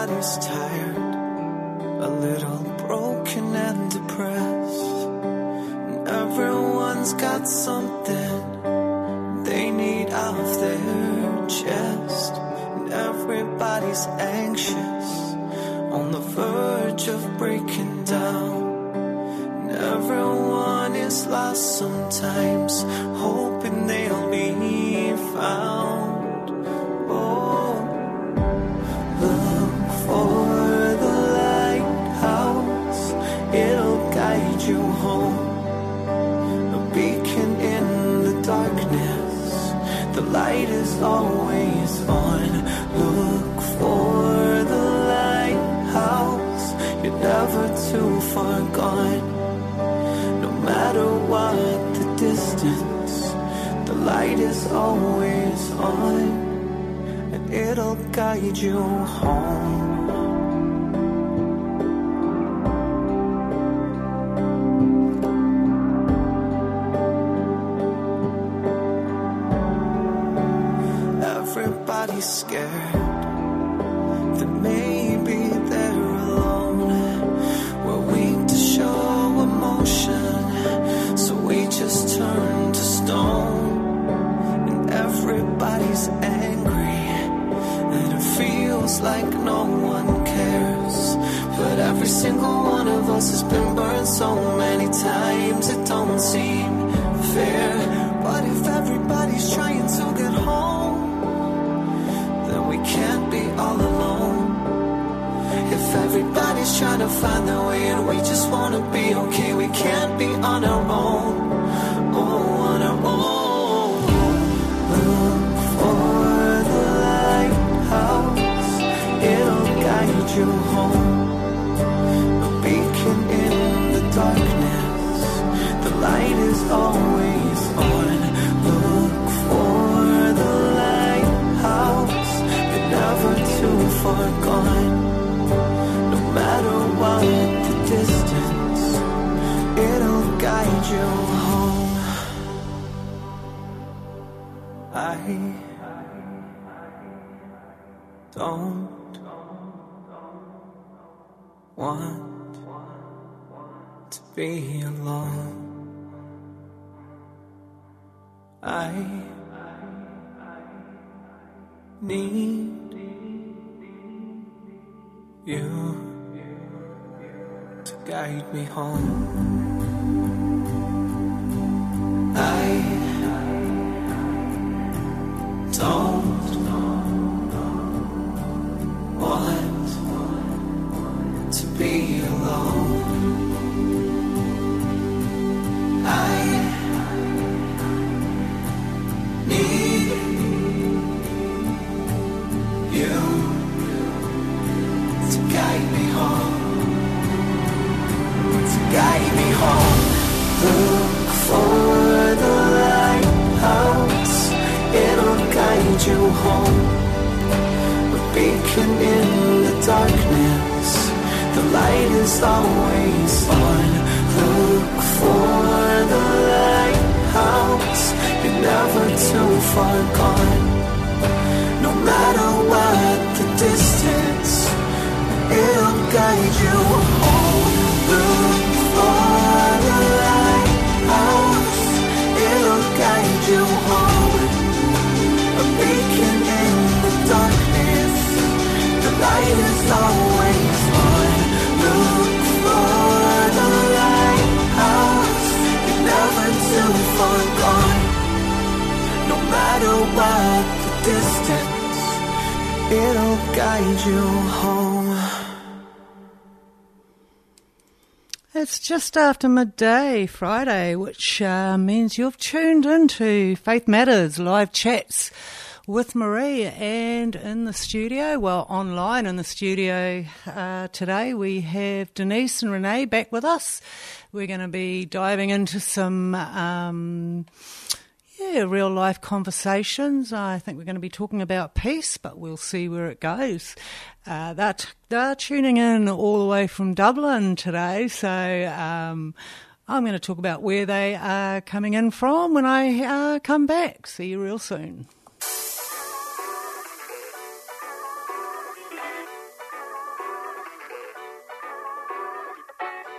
Everybody's tired, a little broken and depressed, and everyone's got something they need off their chest, and everybody's anxious, on the verge of breaking down, and everyone is lost sometimes, hoping they'll be found. You home, a beacon in the darkness, the light is always on. Look for the lighthouse, you're never too far gone. No matter what the distance, the light is always on, and it'll guide you home. Everybody's scared that maybe they're alone. We're weak to show emotion, so we just turn to stone. And everybody's angry, and it feels like no one cares. But every single one of us has been burned so many times, it don't seem fair. But if everybody's trying to get home, we can't be all alone. If everybody's trying to find their way and we just want to be okay, we can't be on our own. Oh, on our own. Look for the lighthouse, it'll guide you home. A beacon in the darkness, the light is always on. Look for the lighthouse, never too far gone. No matter what the distance, it'll guide you home. I don't want to be alone. I need you to guide me home. I don't want to be alone. I need you to guide me home, to guide me home. Look for the lighthouse, it'll guide you home. A beacon in the darkness, the light is always on. Look for the lighthouse, you're never too far gone. No matter what the distance, it'll guide you home. Look for the lighthouse, it'll guide you home. A beacon in the darkness, the light is always on. Look for the lighthouse, you're never too far gone. No matter what the distance, it'll guide you home. It's just after midday Friday, which means you've tuned into Faith Matters live chats with Marie, and in the studio, well, online in the studio today, we have Denise and Renee back with us. We're going to be diving into some real life conversations. I think we're going to be talking about peace, but we'll see where it goes. They're tuning in all the way from Dublin today, so I'm going to talk about where they are coming in from when I come back. See you real soon.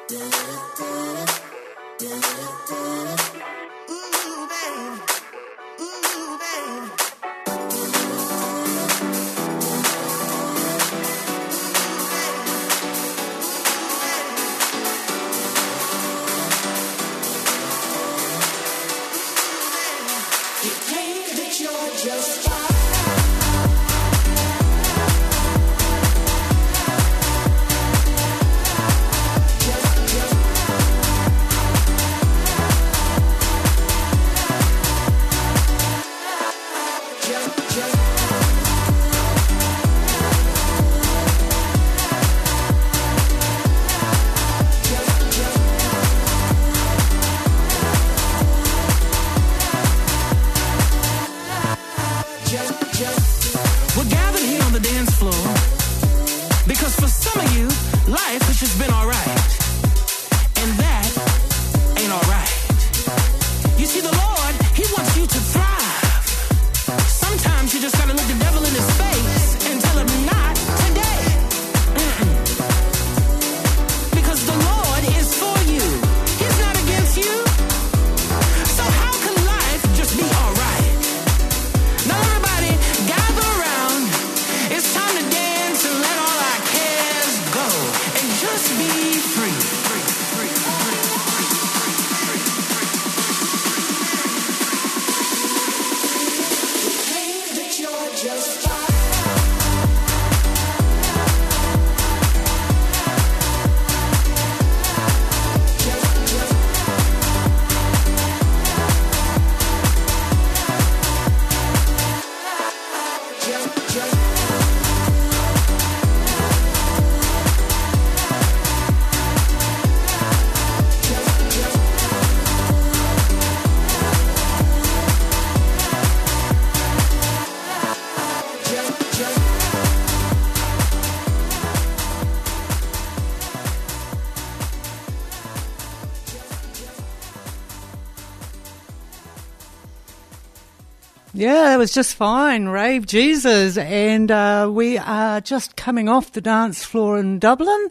Yeah, it was just fine. Rave Jesus. And we are just coming off the dance floor in Dublin.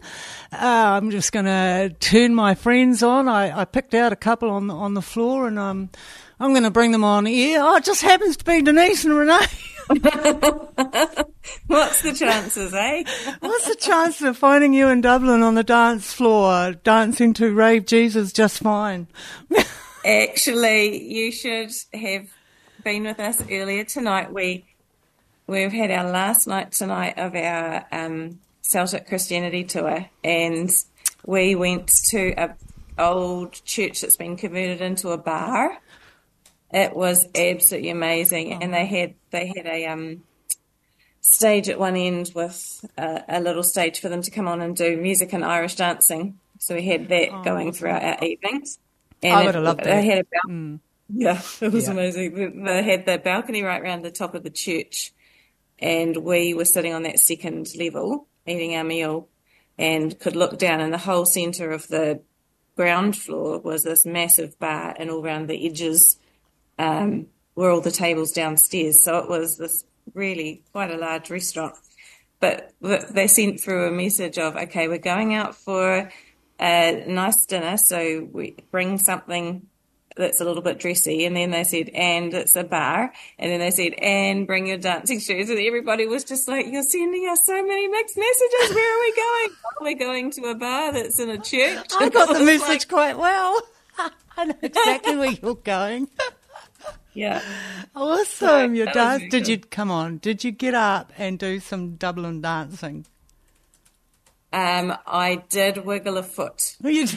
I'm just going to turn my friends on. I picked out a couple on the floor, and I'm going to bring them on here. Oh, it just happens to be Denise and Renee. What's the chances, eh? What's the chances of finding you in Dublin on the dance floor dancing to Rave Jesus just fine? Actually, you should have been with us earlier tonight. We've had our last night tonight of our Celtic Christianity tour, and we went to an old church that's been converted into a bar. It was absolutely amazing, and they had a stage at one end with a little stage for them to come on and do music and Irish dancing. So we had that going throughout our evenings. And I would have loved that. They had yeah, it was amazing. They had the balcony right around the top of the church, and we were sitting on that second level eating our meal and could look down, and the whole centre of the ground floor was this massive bar, and all around the edges were all the tables downstairs. So it was this really quite a large restaurant. But they sent through a message of, okay, we're going out for a nice dinner, so we bring something that's a little bit dressy. And then they said, and it's a bar. And then they said, and bring your dancing shoes. And everybody was just like, you're sending us so many mixed messages. Where are we going? We're going to a bar that's in a church. I got the message quite well. I know exactly where you're going. Yeah. Awesome. Your dance. Really did you come on? Did you get up and do some Dublin dancing? I did wiggle a foot.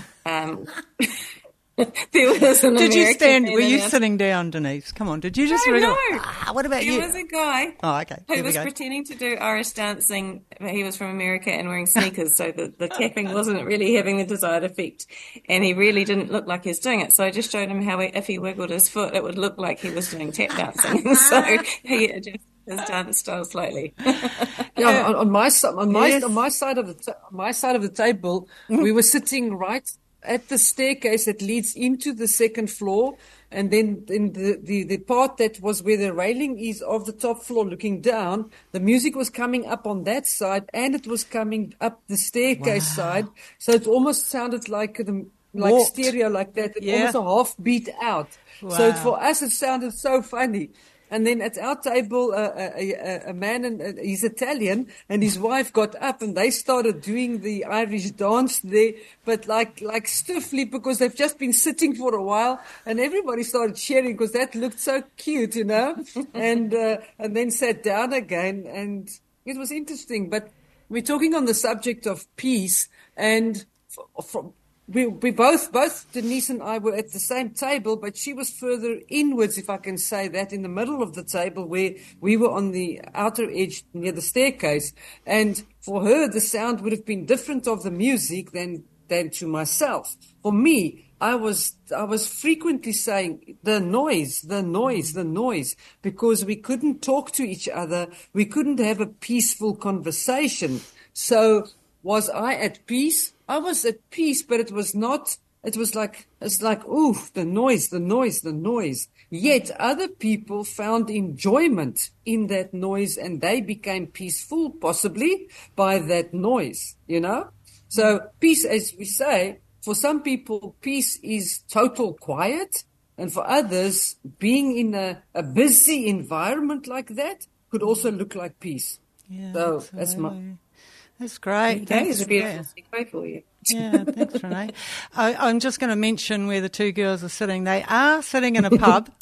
There was an Did you American stand? man Were you in sitting down, Denise? Come on. Did you just No. What about you? There was a guy. Oh, okay. Who Here we was go. pretending to do Irish dancing. He was from America and wearing sneakers, so the tapping wasn't really having the desired effect. And he really didn't look like he was doing it. So I just showed him how if he wiggled his foot, it would look like he was doing tap dancing. So he adjusted his dance style slightly. Yeah, on my side of the table, we were sitting right at the staircase that leads into the second floor, and then in the part that was where the railing is of the top floor looking down, the music was coming up on that side, and it was coming up the staircase side. So it almost sounded like Warped. stereo like that. It Yeah. almost a half beat out. So for us, it sounded so funny. And then at our table, a man, and he's Italian, and his wife got up, and they started doing the Irish dance there, but like stiffly, because they've just been sitting for a while, and everybody started cheering because that looked so cute, and then sat down again, and it was interesting. But we're talking on the subject of peace, and we both Denise and I were at the same table, but she was further inwards, if I can say that, in the middle of the table, where we were on the outer edge near the staircase. And for her, the sound would have been different of the music than to myself. For me, I was frequently saying the noise, because we couldn't talk to each other. We couldn't have a peaceful conversation. So was I at peace? I was at peace, but it was not, it's like, ooh, the noise. Yet other people found enjoyment in that noise, and they became peaceful, possibly by that noise, So peace, as we say, for some people, peace is total quiet. And for others, being in a busy environment like that could also look like peace. Yeah, So that's great. That is a beautiful segue for you. Yeah, thanks, Renee. I'm just going to mention where the two girls are sitting. They are sitting in a pub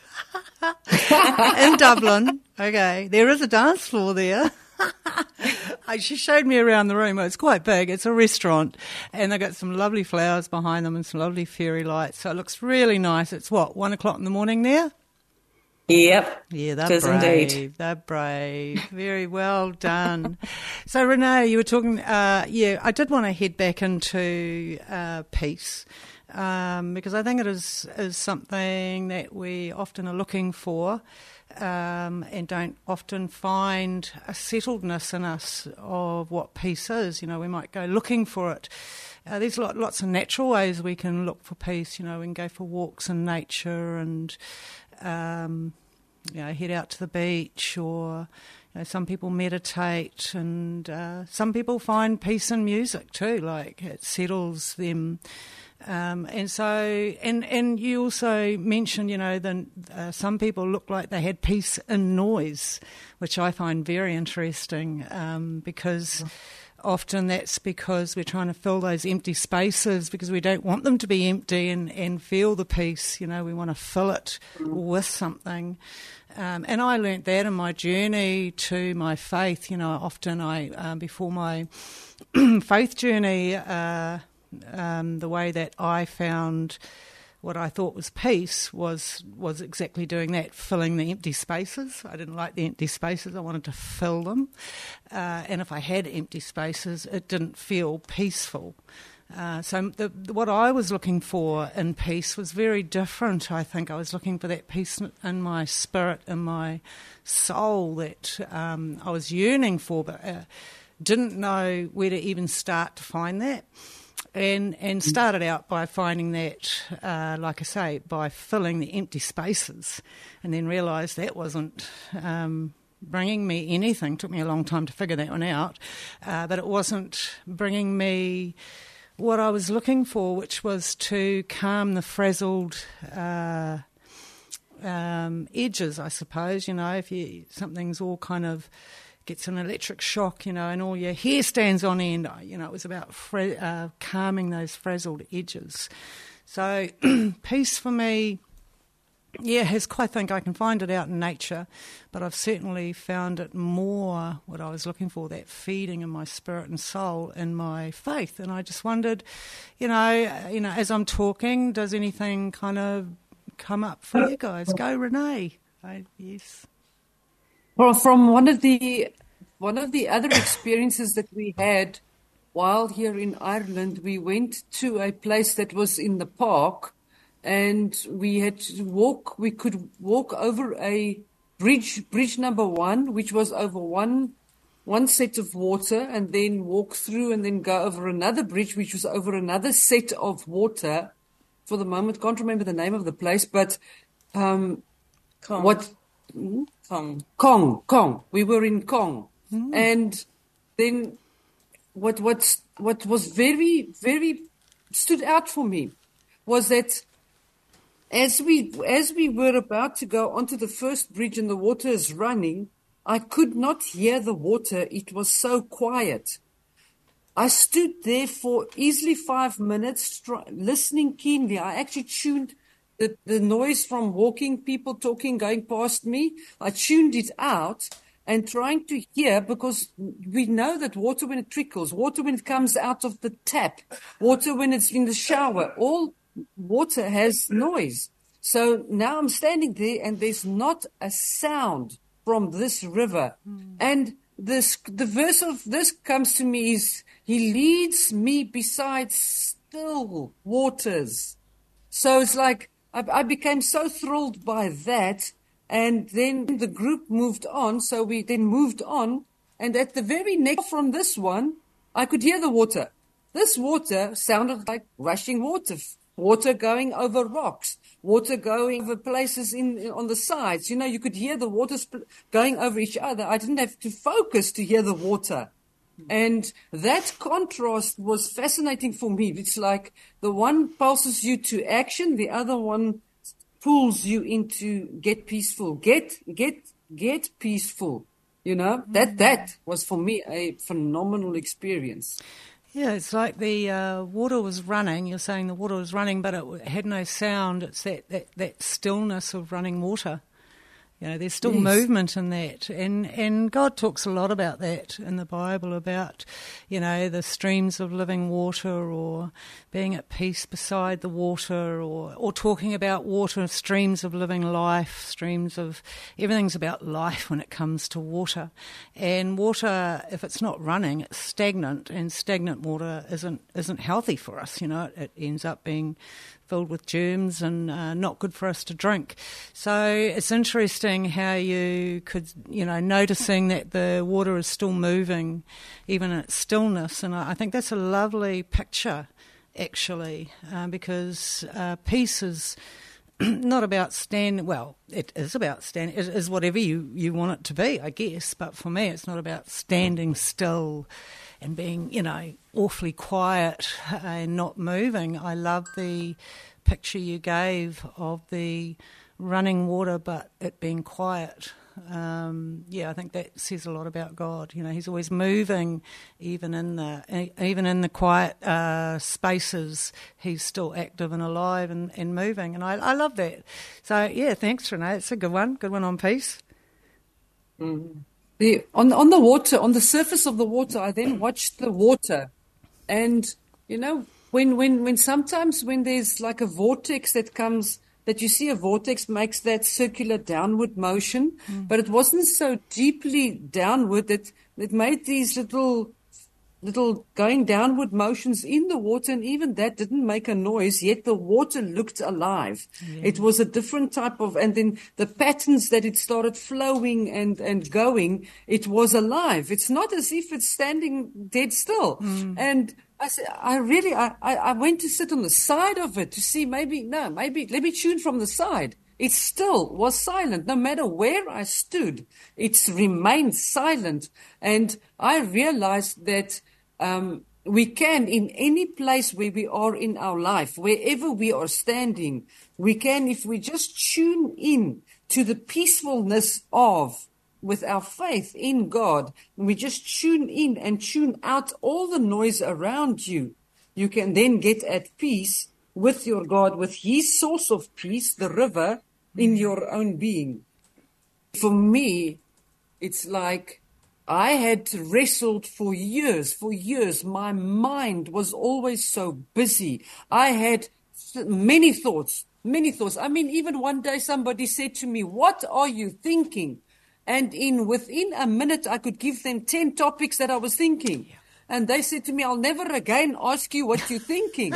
in Dublin. Okay, there is a dance floor there. She showed me around the room. It's quite big. It's a restaurant, and they've got some lovely flowers behind them and some lovely fairy lights. So it looks really nice. It's 1:00 in the morning there? Yep. Yeah, they're brave. Indeed. They're brave. Very well done. So, Renee, you were talking, I did want to head back into peace, because I think it is something that we often are looking for, and don't often find a settledness in us of what peace is. We might go looking for it. There's lots of natural ways we can look for peace. We can go for walks in nature and head out to the beach, or some people meditate, and some people find peace in music too, like it settles them. And you also mentioned, some people look like they had peace in noise, which I find very interesting, because often that's because we're trying to fill those empty spaces because we don't want them to be empty and feel the peace. We want to fill it with something. And I learnt that in my journey to my faith. Often before my faith journey, the way that I found what I thought was peace was exactly doing that, filling the empty spaces. I didn't like the empty spaces. I wanted to fill them. And if I had empty spaces, it didn't feel peaceful. So what I was looking for in peace was very different, I think. I was looking for that peace in my spirit, in my soul that I was yearning for, but didn't know where to even start to find that. And started out by finding that, like I say, by filling the empty spaces, and then realised that wasn't bringing me anything. Took me a long time to figure that one out, but it wasn't bringing me what I was looking for, which was to calm the frazzled edges, I suppose. If something's all kind of gets an electric shock, and all your hair stands on end, it was about calming those frazzled edges. So peace for me, I think I can find it out in nature, but I've certainly found it more what I was looking for, that feeding in my spirit and soul in my faith. And I just wondered, as I'm talking, does anything kind of come up for you guys? Go, Renee. Yes. Well, from one of the other experiences that we had while here in Ireland, we went to a place that was in the park, and we had to walk. We could walk over a bridge number 1, which was over one one set of water and then walk through and then go over another bridge, which was over another set of water. For the moment, can't remember the name of the place, but Kong. Kong. We were in Kong. And then what was very, very stood out for me was that as we were about to go onto the first bridge and the water is running, I could not hear the water. It was so quiet. I stood there for easily 5 minutes, listening keenly. I actually tuned the noise from walking, people talking, going past me. I tuned it out and trying to hear, because we know that water when it trickles, water when it comes out of the tap, water when it's in the shower, all water has noise. So now I'm standing there and there's not a sound from this river. And the verse of this comes to me is, He leads me beside still waters. So it's like I became so thrilled by that. And then the group moved on. So we then moved on. And at the very next from this one, I could hear the water. This water sounded like rushing water, water going over rocks, water going over places on the sides. You know, you could hear the water going over each other. I didn't have to focus to hear the water. And that contrast was fascinating for me. It's like the one pulses you to action, the other one pulls you into get peaceful, get peaceful. You know, that was for me a phenomenal experience. Yeah, it's like the water was running. You're saying the water was running, but it had no sound. It's that stillness of running water. You know, there's still movement in that. And God talks a lot about that in the Bible, about, you know, the streams of living water, or being at peace beside the water, or talking about water, streams of living life, streams of, everything's about life when it comes to water. And water, if it's not running, it's stagnant, and stagnant water isn't healthy for us. You know, it ends up being filled with germs and not good for us to drink. So it's interesting how you could, you know, noticing that the water is still moving, even in its stillness. And I think that's a lovely picture, actually, because peace is not about standing, well, it is about standing, it is whatever you want it to be, I guess, but for me it's not about standing still and being, you know, awfully quiet and not moving. I love the picture you gave of the running water but it being quiet. I think that says a lot about God. You know, He's always moving, even in the quiet spaces. He's still active and alive and moving, and I love that. So yeah, thanks, Renee. It's a good one on peace. On the water, on the surface of the water, I then watched the water, and you know, when sometimes when there's like a vortex that comes. That you see a vortex makes that circular downward motion, but it wasn't so deeply downward that it made these little going downward motions in the water, and even that didn't make a noise, yet the water looked alive. Yeah. It was a different type of, and then the patterns that it started flowing and going, it was alive. It's not as if it's standing dead still. And I said, I went to sit on the side of it to see maybe let me tune from the side. It still was silent. No matter where I stood, it's remained silent. And I realized that we can, in any place where we are in our life, wherever we are standing, we can, if we just tune in to the peacefulness with our faith in God, and we just tune in and tune out all the noise around you, you can then get at peace with your God, with His source of peace, the river, in your own being. For me, it's like I had wrestled for years. My mind was always so busy. I had many thoughts. I mean, even one day somebody said to me, "What are you thinking?" And within a minute, I could give them 10 topics that I was thinking. Yeah. And they said to me, "I'll never again ask you what you're thinking."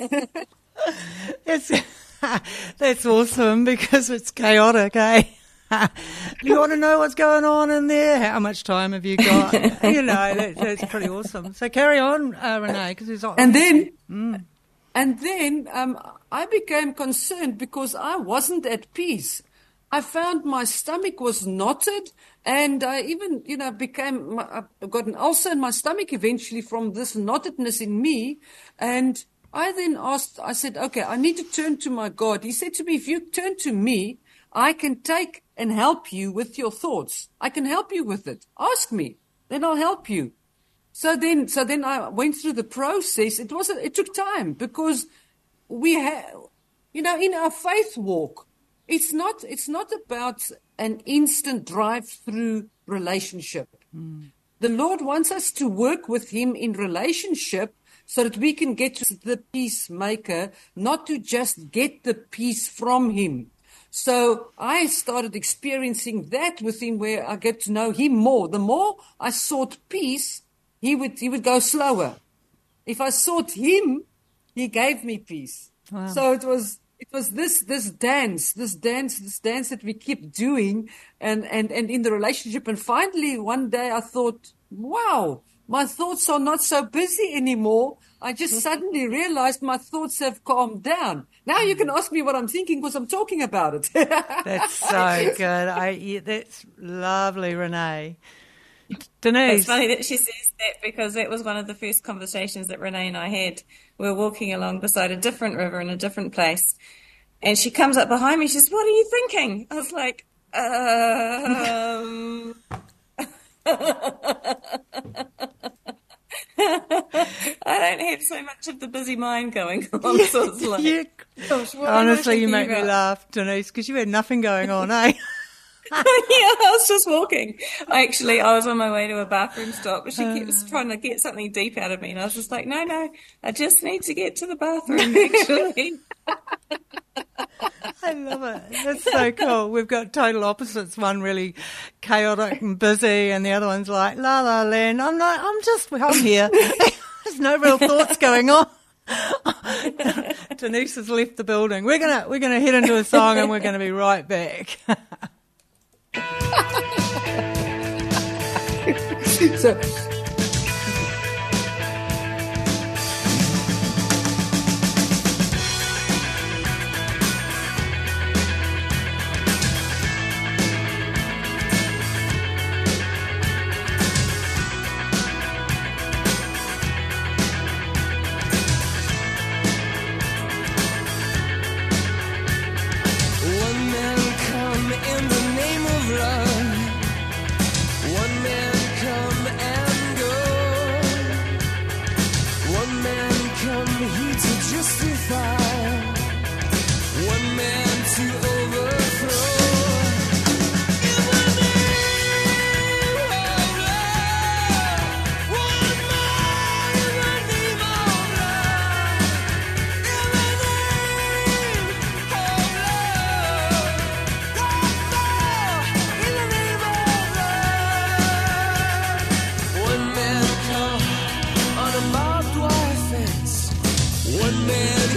That's awesome, because it's chaotic, eh? You want to know what's going on in there? How much time have you got? That's pretty awesome. So carry on, Renee, because it's not. And then I became concerned because I wasn't at peace. I found my stomach was knotted, and I even, I got an ulcer in my stomach eventually from this knottedness in me. And I then I said, okay, I need to turn to my God. He said to me, if you turn to me, I can take and help you with your thoughts. I can help you with it. Ask me, then I'll help you. So then I went through the process. It took time because we have, in our faith walk, it's not about an instant drive-through relationship. The Lord wants us to work with Him in relationship so that we can get to the peacemaker, not to just get the peace from Him. So I started experiencing that with Him, where I get to know Him more. The more I sought peace, He would go slower. If I sought Him, He gave me peace. Wow. So it was this dance that we keep doing and in the relationship. And finally, one day I thought, wow, my thoughts are not so busy anymore. I just suddenly realized my thoughts have calmed down. Now you can ask me what I'm thinking because I'm talking about it. That's so good. That's lovely, Renee. Denise. It's funny that she says that because that was one of the first conversations that Renee and I had. We were walking along beside a different river in a different place. And she comes up behind me. She says, what are you thinking? I was like, I don't have so much of the busy mind going on. So it's like, gosh, honestly, you make me laugh, Denise, because you had nothing going on, eh? Yeah, I was just walking. I was on my way to a bathroom stop, but she kept trying to get something deep out of me, and I was just like, no, I just need to get to the bathroom, actually. I love it. That's so cool. We've got total opposites. One really chaotic and busy, and the other one's like, la la land. I'm here. There's no real thoughts going on. Denise has left the building. We're gonna head into a song, and we're gonna be right back. So, One man come in the name of love. One man come and go. One man come here to justify. One man to overthrow. In the name of love. One man in the name of love. In the name of love. In the name of love. One man come on a barbed wire fence. One man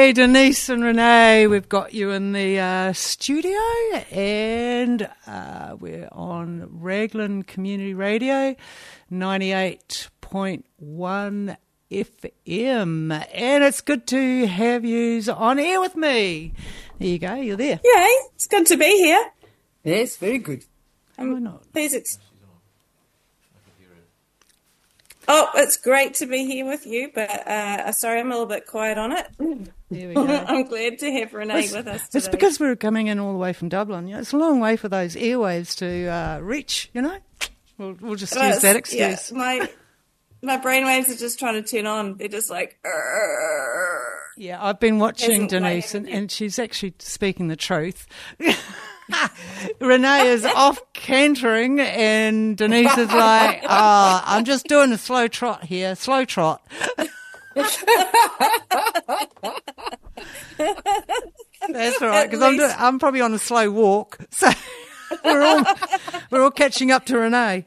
Hey, Denise and Renee, we've got you in the studio, and we're on Raglan Community Radio, 98.1 FM, and it's good to have you on air with me. There you go, you're there. Yay, it's good to be here. Yes, very good. Why not? Please. Oh, it's great to be here with you, but sorry, I'm a little bit quiet on it. There we go. I'm glad to have Renee with us today. It's because we're coming in all the way from Dublin. It's a long way for those airwaves to reach, We'll just use that excuse. Yeah, my brainwaves are just trying to turn on. They're just like, Yeah, I've been watching Denise, and she's actually speaking the truth. Renee is off cantering, and Denise is like, I'm just doing a slow trot here, slow trot. That's all right, because I'm probably on a slow walk, so we're all catching up to Renee.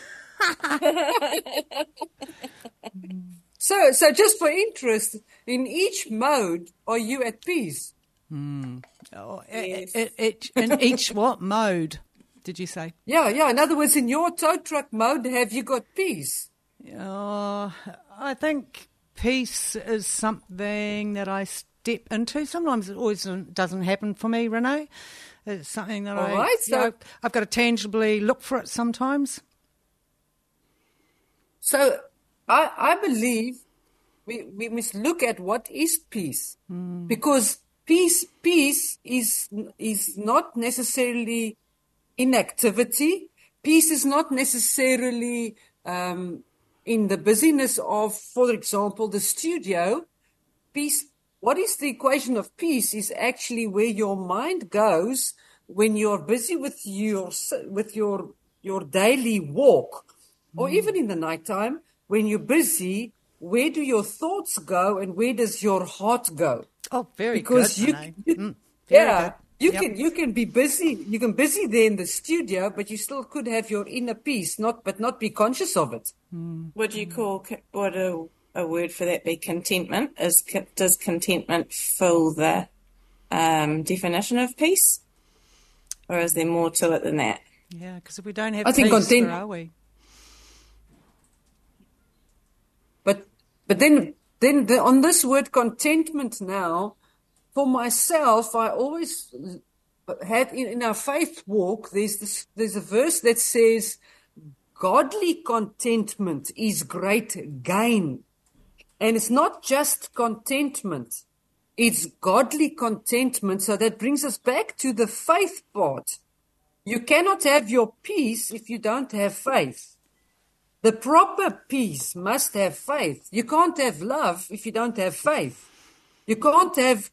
So just for interest, in each mode, are you at peace? Oh, Yes. in each what mode did you say? Yeah. In other words, in your tow truck mode, have you got peace? I think peace is something that I step into. Sometimes it always doesn't happen for me, Renee. It's something that I've got to tangibly look for it sometimes. So I believe we must look at what is peace, because peace is not necessarily inactivity. Peace is not necessarily in the busyness of, for example, the studio. Peace. What is the equation of peace is actually where your mind goes when you're busy with your daily walk, or even in the nighttime when you're busy. Where do your thoughts go, and where does your heart go? Oh, very because good. You can be busy. You can busy there in the studio, but you still could have your inner peace, but not be conscious of it. Would you call a word for that be contentment? Does contentment fill the definition of peace, or is there more to it than that? Yeah, because if we don't have I think peace, where are we? But then on this word contentment now, for myself, I always had in our faith walk, there's a verse that says, godly contentment is great gain. And it's not just contentment, it's godly contentment. So that brings us back to the faith part. You cannot have your peace if you don't have faith. The proper peace must have faith. You can't have love if you don't have faith. You can't have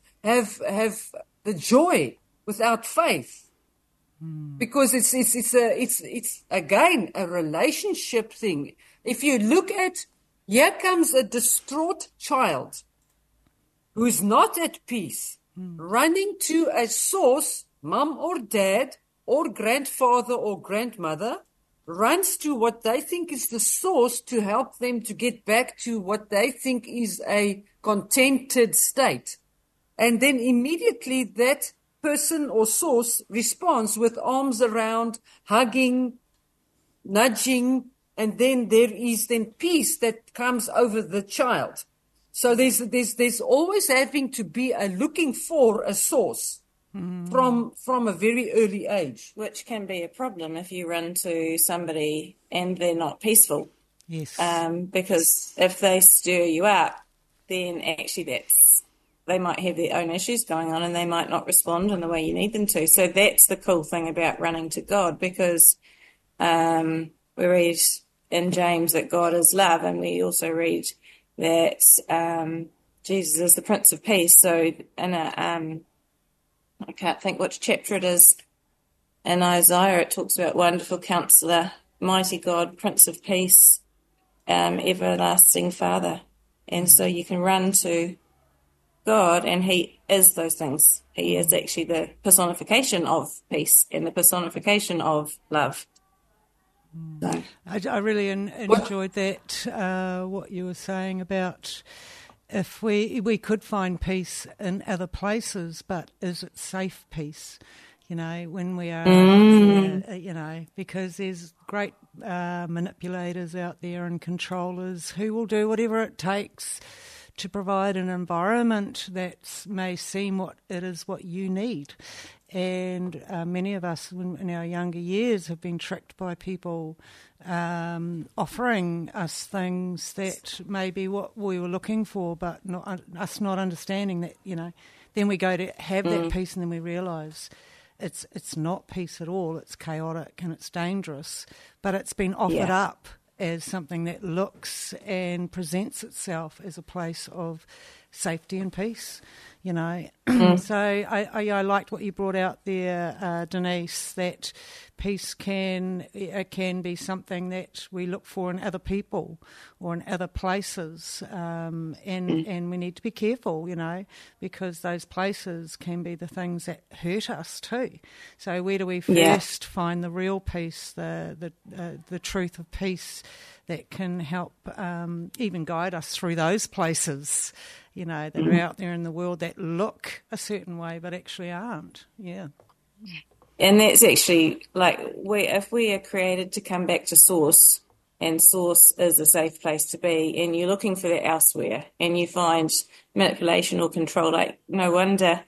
the joy without faith, because it's again a relationship thing. If you look at, here comes a distraught child who's not at peace, running to a source, mum or dad or grandfather or grandmother, runs to what they think is the source to help them to get back to what they think is a contented state. And then immediately that person or source responds with arms around, hugging, nudging, and then there is then peace that comes over the child. So there's always having to be a looking for a source. From a very early age. Which can be a problem if you run to somebody and they're not peaceful. Yes. Because if they stir you up, then actually they might have their own issues going on and they might not respond in the way you need them to. So that's the cool thing about running to God, because we read in James that God is love, and we also read that Jesus is the Prince of Peace. So in I can't think which chapter it is. In Isaiah, it talks about wonderful counselor, mighty God, Prince of Peace, everlasting Father. And so you can run to God, and he is those things. He is actually the personification of peace and the personification of love. So. I really enjoyed that, what you were saying about if we could find peace in other places, but is it safe peace? When we are, because there's great manipulators out there and controllers who will do whatever it takes to provide an environment that may seem what you need. And many of us in our younger years have been tricked by people offering us things that may be what we were looking for, but us not understanding that, then we go to have that peace and then we realise it's not peace at all. It's chaotic and it's dangerous, but it's been offered up as something that looks and presents itself as a place of safety and peace, So I liked what you brought out there, Denise, that peace can be something that we look for in other people or in other places, and we need to be careful, because those places can be the things that hurt us too. So where do we first find the real peace, the truth of peace that can help even guide us through those places, that are out there in the world that look a certain way but actually aren't. Yeah. And that's actually if we are created to come back to source, and source is a safe place to be, and you're looking for that elsewhere, and you find manipulation or control, no wonder,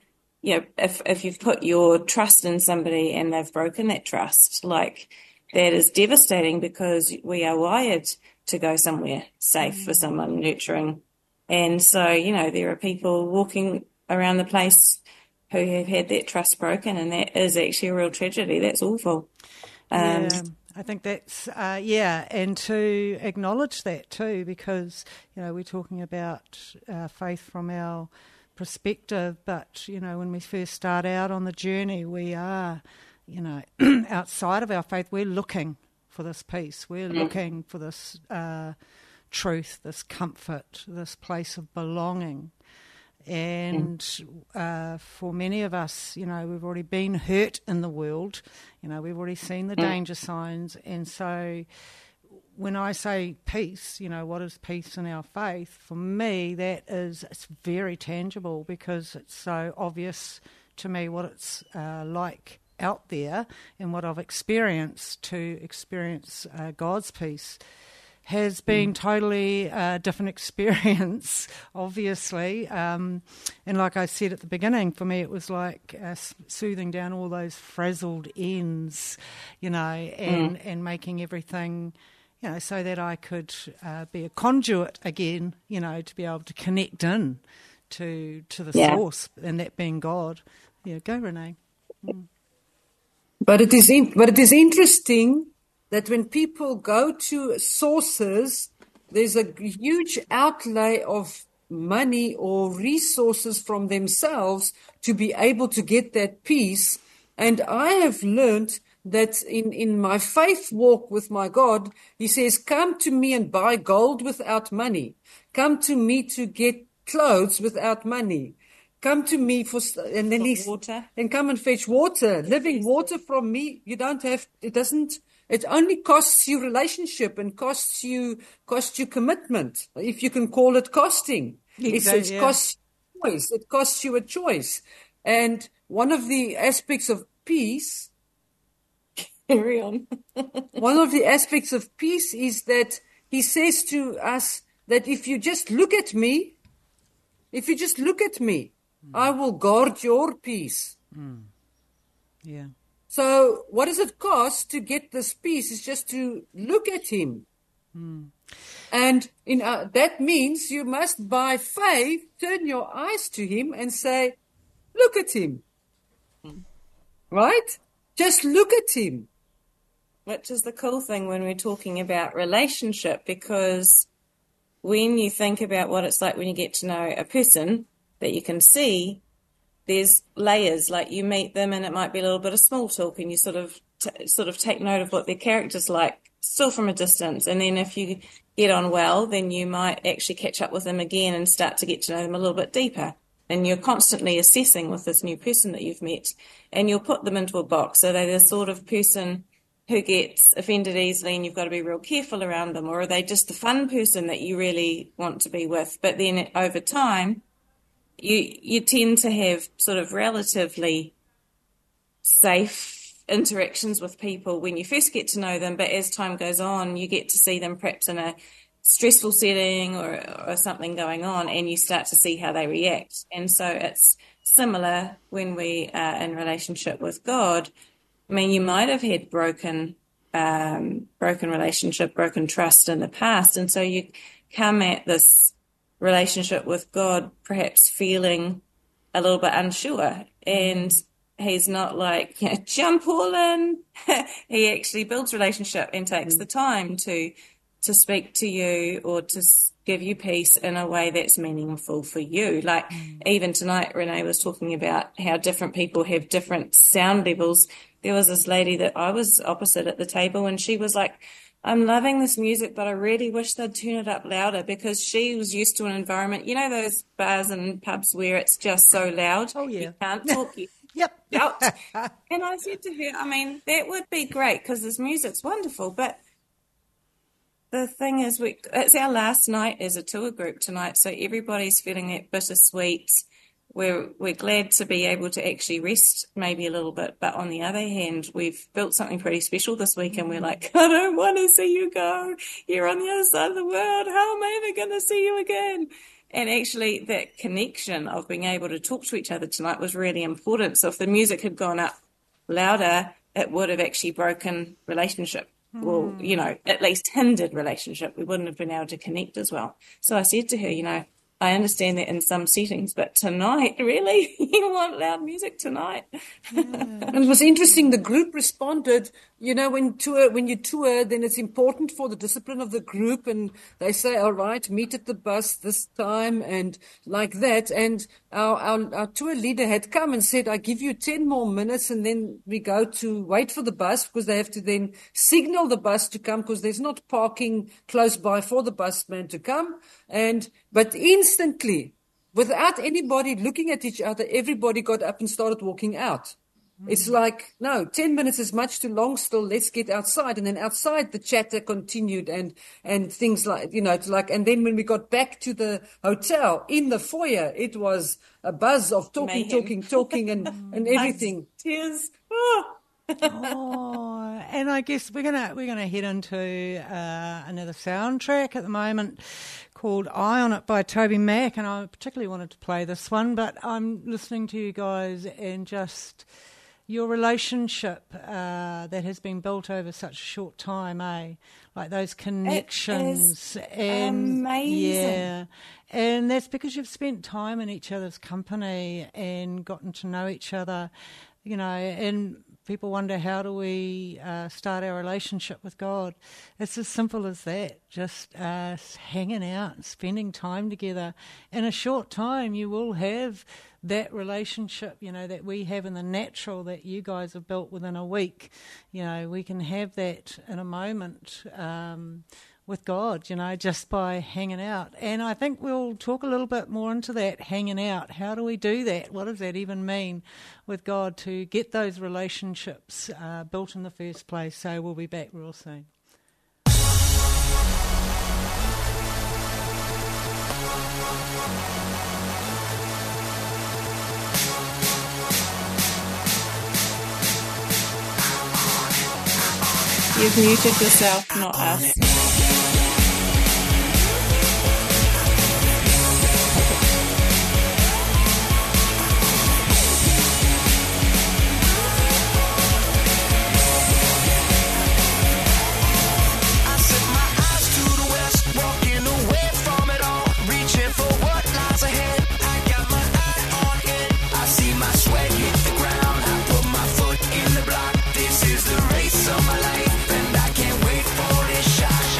if you've put your trust in somebody and they've broken that trust, that is devastating, because we are wired to go somewhere safe for someone, nurturing. And so, there are people walking around the place who have had that trust broken, and that is actually a real tragedy. That's awful. I think that's, and to acknowledge that too, because, we're talking about faith from our perspective, but, when we first start out on the journey, we are, outside of our faith, we're looking for this peace. We're looking for this truth, this comfort, this place of belonging. And for many of us, we've already been hurt in the world. We've already seen the danger signs. And so when I say peace, what is peace in our faith? For me, it's very tangible, because it's so obvious to me what it's like out there, and what I've experienced to experience God's peace has been totally different experience, obviously. And like I said at the beginning, for me it was like soothing down all those frazzled ends, and making everything, so that I could be a conduit again, to be able to connect in to the source, and that being God. Yeah, go Renee. But it is interesting that when people go to sources, there's a huge outlay of money or resources from themselves to be able to get that peace. And I have learned that in my faith walk with my God, he says, come to me and buy gold without money. Come to me to get clothes without money. Come to me and then water. Then come and fetch water, living water from me. You don't have, it only costs you relationship and costs you commitment, if you can call it costing. Exactly, costs you a choice. It costs you a choice. And one of the aspects of peace, carry on. One of the aspects of peace is that he says to us that if you just look at me, I will guard your peace. Yeah. So what does it cost to get this peace? Is just to look at him. And that means you must, by faith, turn your eyes to him and say, look at him. Right? Just look at him. Which is the cool thing when we're talking about relationship, because when you think about what it's like when you get to know a person that you can see, there's layers. Like you meet them and it might be a little bit of small talk, and you sort of take note of what their character's like, still from a distance. And then if you get on well, then you might actually catch up with them again and start to get to know them a little bit deeper. And you're constantly assessing with this new person that you've met, and you'll put them into a box. So they're the sort of person who gets offended easily and you've got to be real careful around them? Or are they just the fun person that you really want to be with? But then over time, you tend to have sort of relatively safe interactions with people when you first get to know them, but as time goes on, you get to see them perhaps in a stressful setting or something going on, and you start to see how they react. And so it's similar when we are in relationship with God. I mean, you might have had broken relationship, broken trust in the past, and so you come at this relationship with God perhaps feeling a little bit unsure, and he's not like, jump all in. He actually builds relationship and takes the time to speak to you or to give you peace in a way that's meaningful for you. Like even tonight, Renee was talking about how different people have different sound levels. There was this lady that I was opposite at the table, and she was like, I'm loving this music, but I really wish they'd turn it up louder, because she was used to an environment, those bars and pubs where it's just so loud. Oh, yeah. You can't talk. Yep. Out. And I said to her, I mean, that would be great because this music's wonderful, but the thing is, it's our last night as a tour group tonight, so everybody's feeling that bittersweet. We're glad to be able to actually rest maybe a little bit, but on the other hand, we've built something pretty special this week, and we're like, I don't want to see you go. You're on the other side of the world. How am I ever going to see you again? And actually, that connection of being able to talk to each other tonight was really important. So if the music had gone up louder, it would have actually broken relationship. Well, at least hindered relationship. We wouldn't have been able to connect as well. So I said to her, I understand that in some settings, but tonight, really? You want loud music tonight? Yeah. And it was interesting, the group responded, when you tour, then it's important for the discipline of the group, and they say, all right, meet at the bus this time, and like that. And our tour leader had come and said, I give you 10 more minutes, and then we go to wait for the bus, because they have to then signal the bus to come, because there's not parking close by for the busman to come. But instantly, without anybody looking at each other, everybody got up and started walking out. It's like, no, 10 minutes is much too long still. Let's get outside. And then outside the chatter continued and things like, and then when we got back to the hotel in the foyer, it was a buzz of talking and everything. Tears. And I guess we're gonna head into another soundtrack at the moment called Eye on It by Toby Mac, and I particularly wanted to play this one, but I'm listening to you guys and just your relationship that has been built over such a short time, like those connections. Amazing. Yeah, and that's because you've spent time in each other's company and gotten to know each other, and people wonder, how do we start our relationship with God? It's as simple as that, just hanging out and spending time together. In a short time, you will have that relationship, that we have in the natural that you guys have built within a week. We can have that in a moment with God, just by hanging out. And I think we'll talk a little bit more into that, hanging out. How do we do that? What does that even mean with God to get those relationships built in the first place? So we'll be back real soon. You've muted yourself, not us. This is the race of my life, and I can't wait for this shot.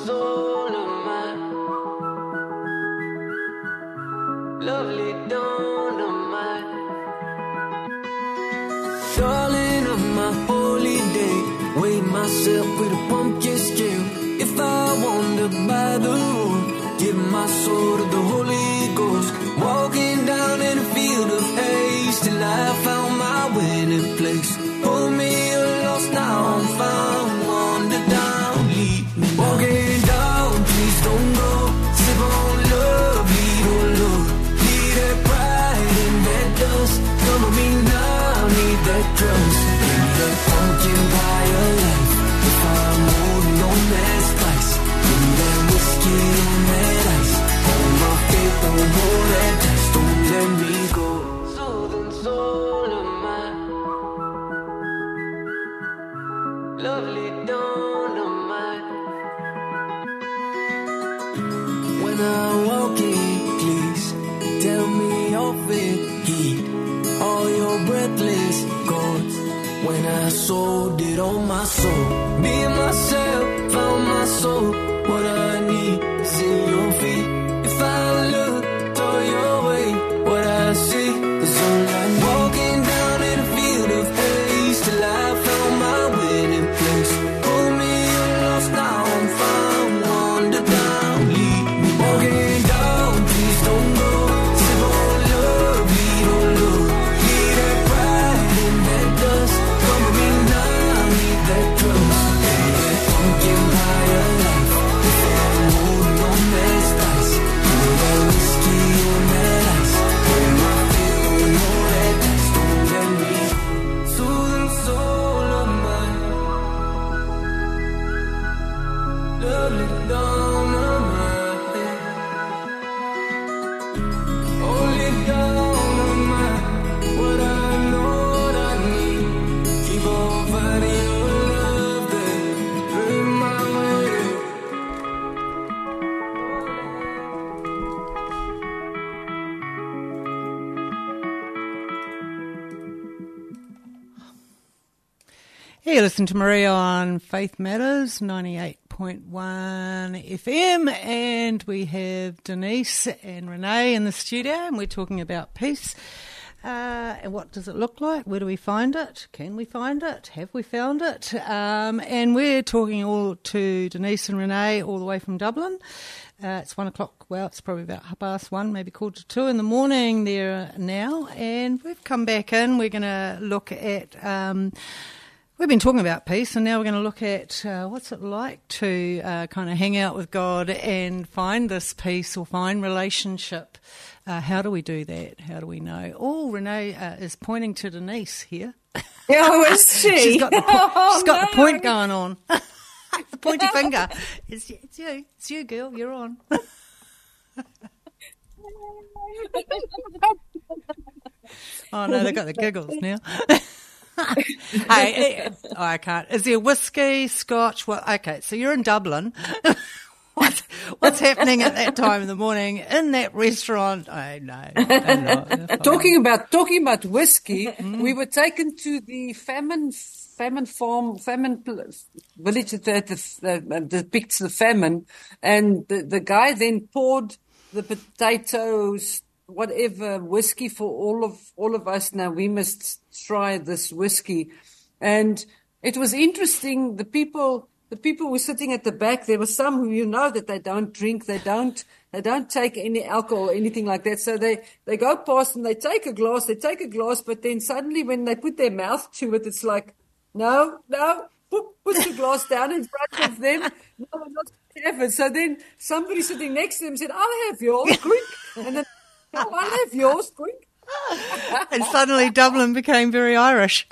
soul of mine, lovely dawn of mine, darling of my holy day, weigh myself with a pumpkin scale. If I wander by the road, give my soul to the Holy Ghost. Walking down in a field of haze till I found my winning place. Hold me, you're lost now, I'm found. Wander down, lead me now. Walking down, please don't go. Sip on love, lead on love. Leave that pride and that dust. Come with me now, need that trust. Give me that pumpkin pie of life. If I'm holding on that spice, give me that whiskey on that ice. Hold my faith, don't hold that dice. Don't let me go. Soothing soul of mine, lovely dawn of mine. When I walk in, please tell me your faith, heed all your breathless chords. When I sold it on my soul, me and myself found my soul. What I need is in your feet. If I look toward your way, what I see is all I need. Walking down in a field of haze till I found my winning place. Hold me, you're lost now, I'm found. Wander down, lead me. Walking down, please don't go. Sip on love, lead on love. Leave that pride and that dust. Come with me now, need that trust. Give me that pumpkin pie of life. If I'm holding on that spice, give me that whiskey on that ice. Hold my faith, don't know that dice. Don't let me soothing soul of mine, lovely dawn of mine, holy dawn of mine. What I know, what I need. Keep on finding your love that bring my way. Hey, listen to Maria on Faith Matters 98.1 FM, and we have Denise and Renee in the studio, and we're talking about peace. And what does it look like? Where do we find it? Can we find it? Have we found it? And we're talking all to Denise and Renee all the way from Dublin. It's 1 o'clock. Well, it's probably about 1:30, maybe 1:45 in the morning there now. And we've come back in. We're going to look at... we've been talking about peace, and now we're going to look at what's it like to kind of hang out with God and find this peace or find relationship. How do we do that? How do we know? Oh, Renee is pointing to Denise here. Oh, is she? She's got the point going on. The pointy finger. It's you. It's you, girl. You're on. Oh, no, they've got the giggles now. Hey, I can't. Is there whiskey, scotch? What? Okay, so you're in Dublin. What's happening at that time in the morning in that restaurant? Oh, no. Talking about whiskey, we were taken to the famine village that depicts the famine, and the guy then poured the potatoes, whatever, whiskey for all of us. Now we must try this whiskey, and it was interesting. The people were sitting at the back. There were some who that they don't drink, they don't take any alcohol or anything like that. So they go past and they take a glass, but then suddenly when they put their mouth to it, it's like, no, put the glass down in front of them. No, I'm not going to have it. So then somebody sitting next to them said, I'll have yours, quick. And then, no, I'll have yours, quick. And suddenly Dublin became very Irish.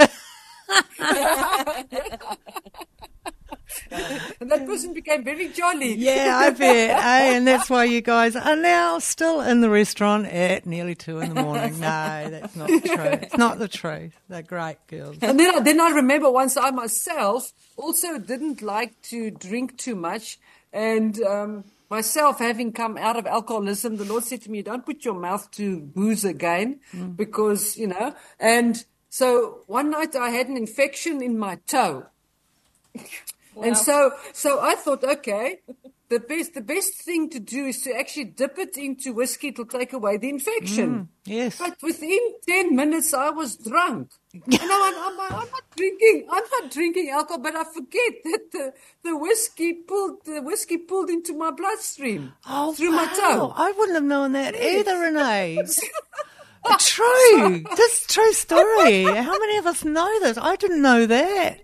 And that person became very jolly. Yeah, I bet. And that's why you guys are now still in the restaurant at nearly 2 a.m. No, that's not the truth. It's not the truth. They're great girls. And then I remember once I myself also didn't like to drink too much. And myself, having come out of alcoholism, the Lord said to me, don't put your mouth to booze again because, And so one night I had an infection in my toe. Wow. And so I thought, okay, the best thing to do is to actually dip it into whiskey to take away the infection. Yes. But within 10 minutes, I was drunk. And I'm not drinking alcohol, but I forget that the whiskey pulled into my bloodstream through my tongue. I wouldn't have known that either, Renee. True. This is a true story. How many of us know this? I didn't know that.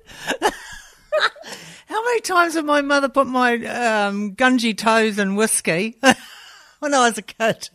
How many times have my mother put my gungy toes in whiskey when I was a kid?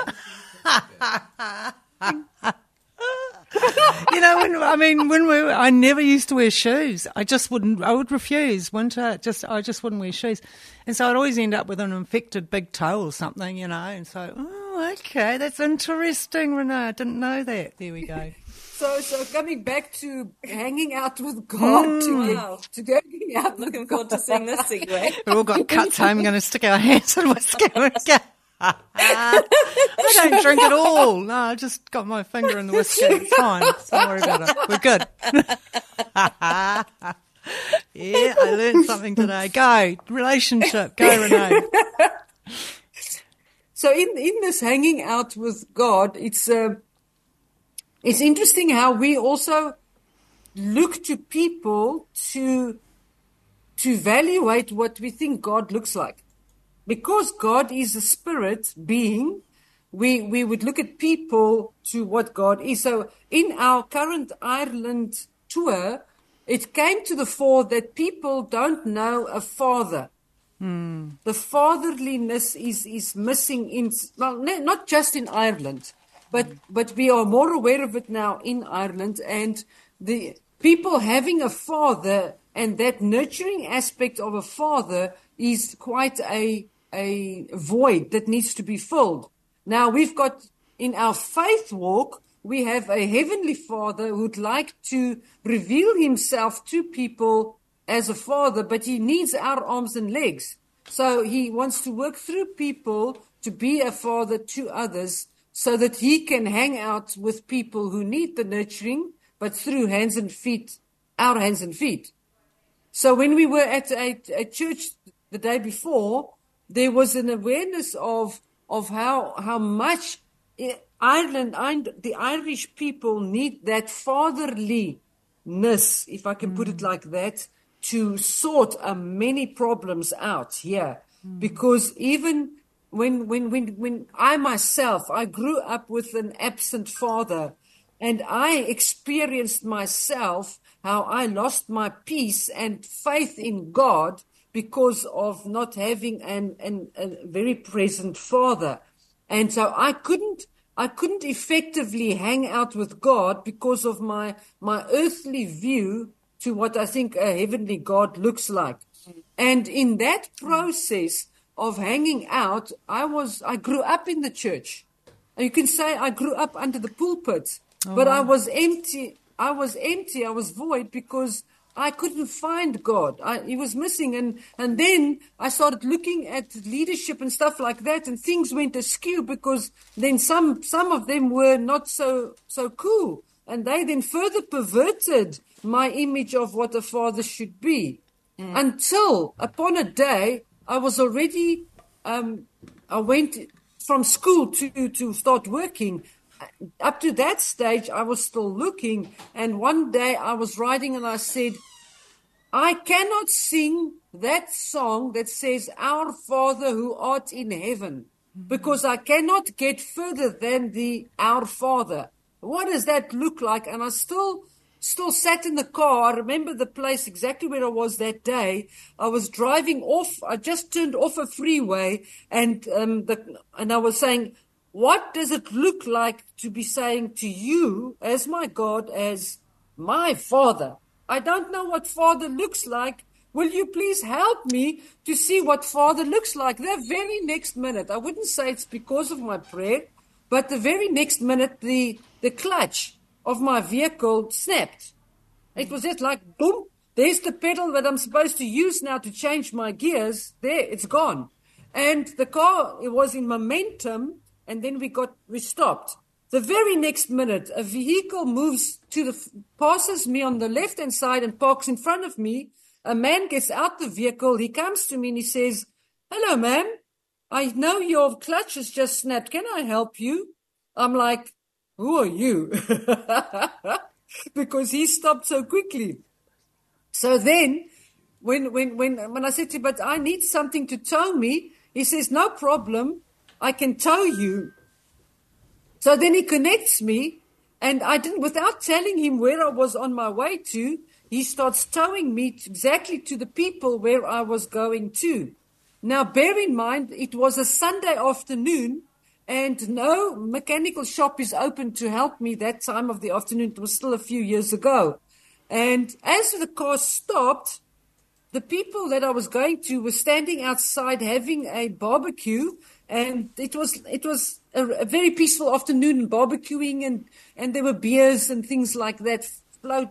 I never used to wear shoes. I would refuse winter. I just wouldn't wear shoes. And so I'd always end up with an infected big toe or something, and so, okay, that's interesting, Renee. I didn't know that. There we go. So coming back to hanging out with God, to going out. Looking forward to seeing this segue. We've all got cuts home. We're going to stick our hands in whiskey. I don't drink at all. No, I just got my finger in the whiskey. It's fine. Don't worry about it. We're good. Yeah, I learned something today. Go. Relationship. Go, Renee. So in this hanging out with God, it's interesting how we also look to people to evaluate what we think God looks like. Because God is a spirit being, we would look at people to what God is. So in our current Ireland tour, it came to the fore that people don't know a father. The fatherliness is missing not just in Ireland, but we are more aware of it now in Ireland, and the people having a father and that nurturing aspect of a father is quite a void that needs to be filled. Now we've got in our faith walk, we have a heavenly Father who'd like to reveal himself to people as a father, but he needs our arms and legs. So he wants to work through people to be a father to others so that he can hang out with people who need the nurturing, but through hands and feet, our hands and feet. So when we were at a church the day before, there was an awareness of how much Ireland, the Irish people need that fatherliness, if I can put it like that, to sort many problems out here. Because even when I myself, I grew up with an absent father, and I experienced myself how I lost my peace and faith in God because of not having a very present father. And so I couldn't effectively hang out with God because of my earthly view to what I think a heavenly God looks like. And in that process of hanging out, I grew up in the church. And you can say I grew up under the pulpit, but I was empty. I was void because I couldn't find God. He was missing. And then I started looking at leadership and stuff like that, and things went askew because then some of them were not so cool. And they then further perverted my image of what a father should be. Until upon a day, I was already, I went from school to start working. Up to that stage, I was still looking. And one day I was writing and I said, I cannot sing that song that says, Our Father who art in heaven, because I cannot get further than the Our Father. What does that look like? And I still sat in the car. I remember the place exactly where I was that day. I was driving off. I just turned off a freeway, and I was saying, what does it look like to be saying to you, as my God, as my Father? I don't know what Father looks like. Will you please help me to see what Father looks like? The very next minute, I wouldn't say it's because of my prayer, but the very next minute, the clutch of my vehicle snapped. It was just like, boom, there's the pedal that I'm supposed to use now to change my gears. There, it's gone. And the car, it was in momentum, and then we stopped. The very next minute, a vehicle passes me on the left-hand side and parks in front of me. A man gets out the vehicle. He comes to me and he says, hello, ma'am. I know your clutch has just snapped. Can I help you? I'm like, who are you? Because he stopped so quickly. So then, when I said to him, but I need something to tow me, he says, no problem, I can tow you. So then he connects me, and without telling him where I was on my way to, he starts towing me exactly to the people where I was going to. Now, bear in mind, it was a Sunday afternoon, and no mechanical shop is open to help me that time of the afternoon. It was still a few years ago. And as the car stopped, the people that I was going to were standing outside having a barbecue, and it was a very peaceful afternoon, barbecuing, and there were beers and things like that float,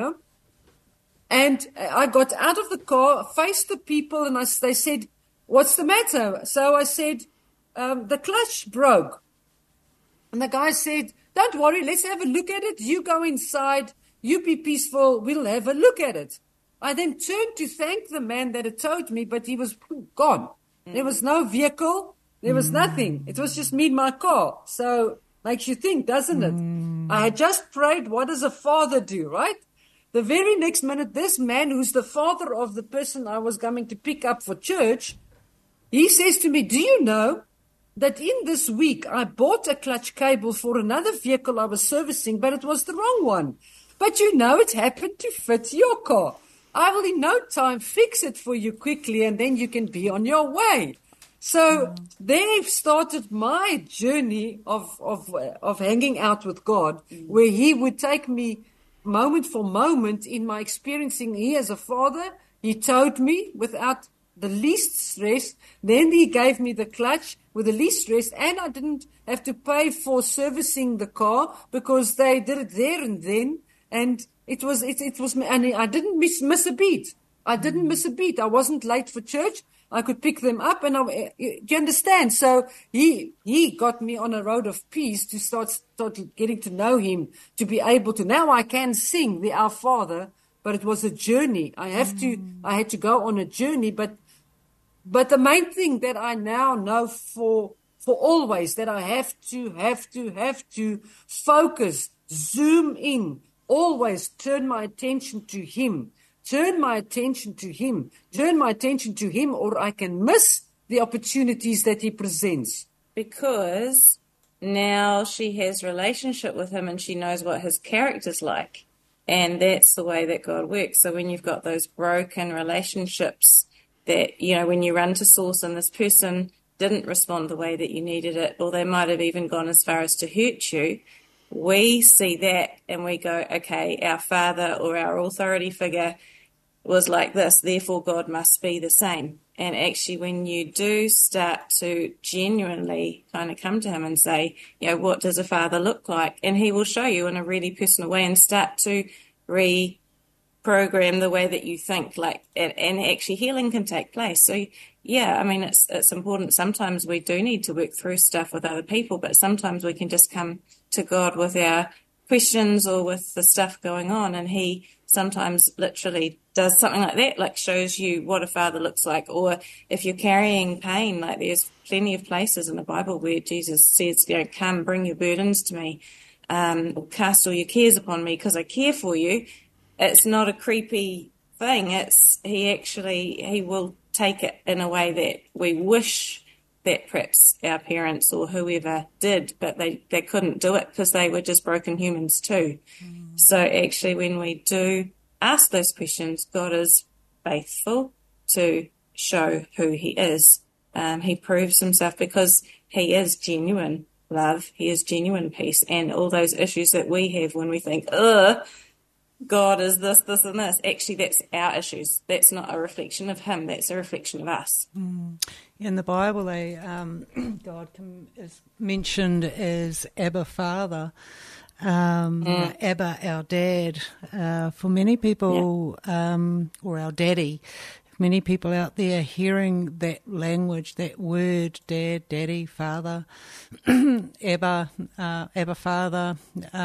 And I got out of the car, faced the people, and they said, what's the matter? So I said, the clutch broke. And the guy said, don't worry, let's have a look at it. You go inside, you be peaceful, we'll have a look at it. I then turned to thank the man that had towed me, but he was gone. There was no vehicle. There was nothing. It was just me and my car. So makes you think, doesn't it? I had just prayed, what does a father do, right? The very next minute, this man, who's the father of the person I was going to pick up for church, he says to me, do you know that in this week I bought a clutch cable for another vehicle I was servicing, but it was the wrong one. But it happened to fit your car. I will in no time fix it for you quickly, and then you can be on your way. So they've started my journey of hanging out with God, where he would take me moment for moment in my experiencing. He as a father, he towed me without the least stress. Then he gave me the clutch with the least stress, and I didn't have to pay for servicing the car because they did it there and then. And it was, and I didn't miss a beat. I didn't miss a beat. I wasn't late for church. I could pick them up, and do you understand? So he got me on a road of peace to start getting to know him, to be able to. Now I can sing the Our Father, but it was a journey. I had to go on a journey, but the main thing that I now know for always, that I have to focus, zoom in, always turn my attention to him. Turn my attention to him, or I can miss the opportunities that he presents. Because now she has relationship with him and she knows what his character's like. And that's the way that God works. So when you've got those broken relationships that, when you run to source and this person didn't respond the way that you needed it, or they might have even gone as far as to hurt you, we see that and we go, okay, our father or our authority figure was like this, therefore God must be the same. And actually, when you do start to genuinely kind of come to him and say, what does a father look like? And he will show you in a really personal way and start to reprogram the way that you think, and actually healing can take place. So, it's important. Sometimes we do need to work through stuff with other people, but sometimes we can just come to God with our questions or with the stuff going on, and he sometimes literally does something like that, like shows you what a father looks like. Or if you're carrying pain, like there's plenty of places in the Bible where Jesus says, come, bring your burdens to me, or cast all your cares upon me because I care for you. It's not a creepy thing. He will take it in a way that we wish that perhaps our parents or whoever did, but they couldn't do it because they were just broken humans too. So actually, when we do ask those questions, God is faithful to show who he is. He proves himself because he is genuine love. He is genuine peace. And all those issues that we have when we think, God is this, and this. Actually, that's our issues. That's not a reflection of him. That's a reflection of us. In the Bible, God is mentioned as Abba Father, Abba, our dad. For many people, or our daddy, many people out there hearing that language, that word, dad, daddy, father, Abba, Abba Father,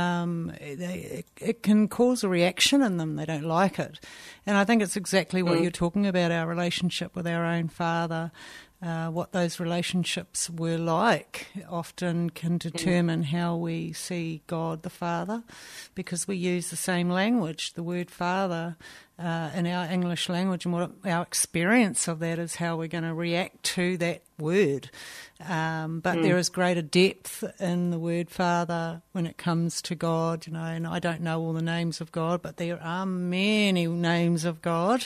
it can cause a reaction in them. They don't like it. And I think it's exactly what you're talking about, our relationship with our own father. what those relationships were like often can determine how we see God the Father, because we use the same language. The word Father in our English language, and what our experience of that is how we're going to react to that word. But there is greater depth in the word Father when it comes to God, and I don't know all the names of God, but there are many names of God.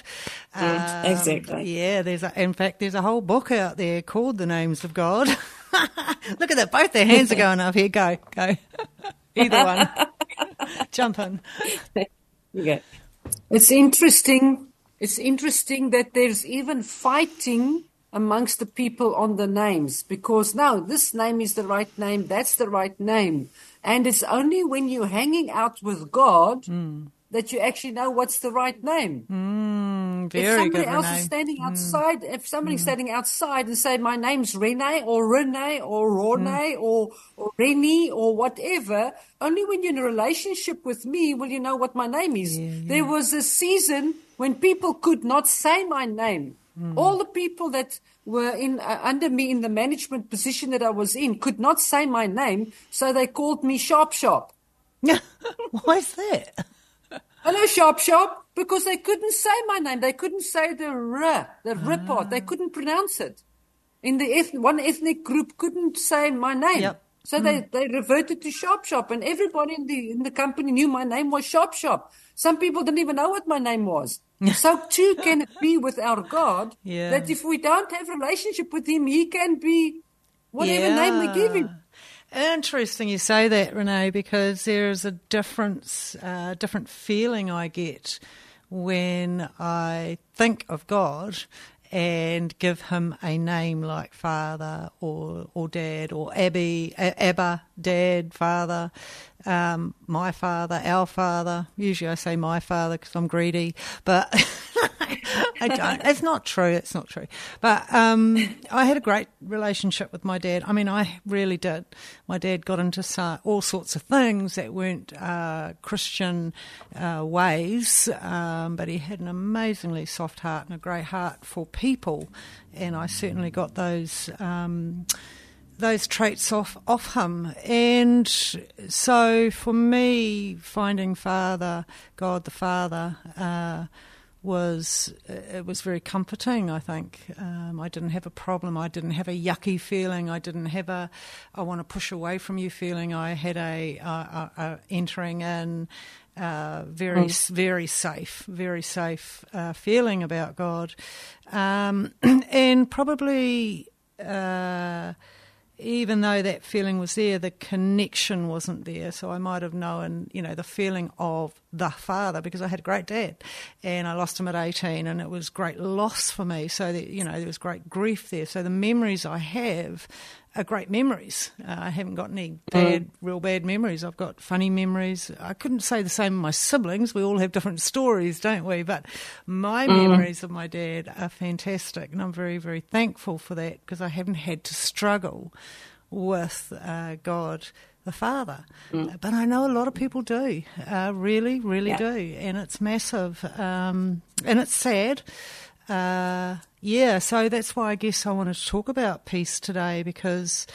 Exactly. Yeah, in fact, there's a whole book out there called The Names of God. Look at that, both their hands are going up here. Go. Either one. Jump in. Yeah. It's interesting. It's interesting that there's even fighting amongst the people on the names, because now this name is the right name, that's the right name. And it's only when you're hanging out with God that you actually know what's the right name. Very if somebody good, else Renee. is standing outside, if somebody's standing outside and say, my name's Renee or Renee or Rone or Rennie or whatever, only when you're in a relationship with me will you know what my name is. There was a season when people could not say my name. All the people that were under me in the management position that I was in could not say my name, so they called me Sharp Sharp. Why is that? Hello, Sharp Sharp, because they couldn't say my name. They couldn't say the R part. They couldn't pronounce it. In the one ethnic group couldn't say my name. Yep. So they reverted to Sharp Sharp, and everybody in the company knew my name was Sharp Sharp. Some people didn't even know what my name was. So too can it be with our God, that if we don't have a relationship with him, he can be whatever name we give him. Interesting you say that, Renee, because there is a different feeling I get when I think of God and give him a name like Father or Dad or Abba, Dad, Father, my Father, our Father. Usually I say my Father because I'm greedy, but I don't. It's not true. It's not true. But I had a great relationship with my dad. I mean, I really did. My dad got into all sorts of things that weren't Christian ways, but he had an amazingly soft heart and a great heart for people, and I certainly got those traits off him. And so for me, finding God the Father, was very comforting, I think. I didn't have a problem. I didn't have a yucky feeling. I didn't have I want to push away from you feeling. I had a entering in very safe feeling about God. And probably even though that feeling was there, the connection wasn't there. So I might have known, the feeling of the Father, because I had a great dad and I lost him at 18, and it was great loss for me. So that, there was great grief there. So the memories I have are great memories. I haven't got any real bad memories. I've got funny memories. I couldn't say the same of my siblings. We all have different stories, don't we? But my memories of my dad are fantastic, and I'm very, very thankful for that, because I haven't had to struggle with God the Father. But I know a lot of people do, really, really do, and it's massive, and it's sad. So that's why I guess I wanted to talk about peace today, because,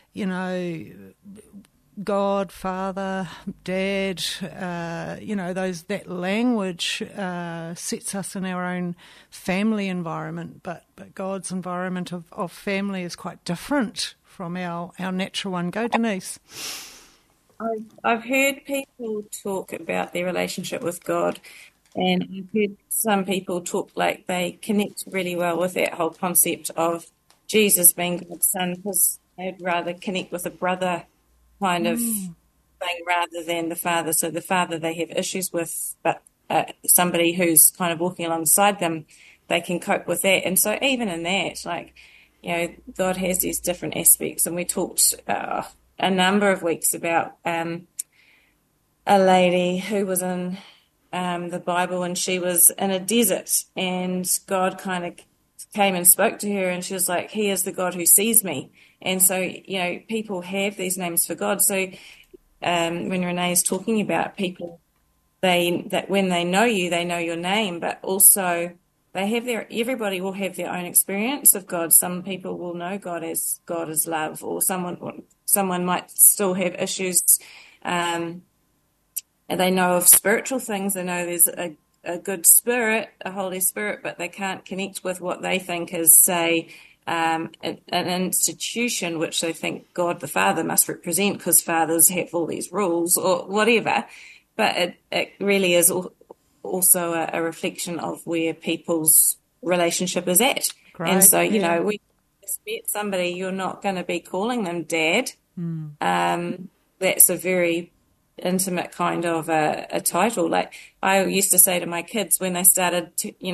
God, Father, Dad, that language sets us in our own family environment, but God's environment of family is quite different from our natural one. Go, Denise. I've heard people talk about their relationship with God, and I've heard some people talk like they connect really well with that whole concept of Jesus being God's son, because they'd rather connect with a brother kind of thing rather than the Father. So the Father they have issues with, but somebody who's kind of walking alongside them, they can cope with that. And so even in that, God has these different aspects. And we talked a number of weeks about a lady who was in the Bible, and she was in a desert, and God kind of came and spoke to her, and she was like, he is the God who sees me. And so, people have these names for God. So when Renee is talking about people, that when they know you, they know your name, but also everybody will have their own experience of God. Some people will know God as love, or someone might still have issues, and they know of spiritual things. They know there's a good spirit, a Holy Spirit, but they can't connect with what they think is, say, an institution which they think God the Father must represent, because fathers have all these rules or whatever. But it really is also a reflection of where people's relationship is at. Great, and so, you yeah. know, we met somebody, you're not going to be calling them dad. That's a very intimate kind of a title. Like I used to say to my kids when they started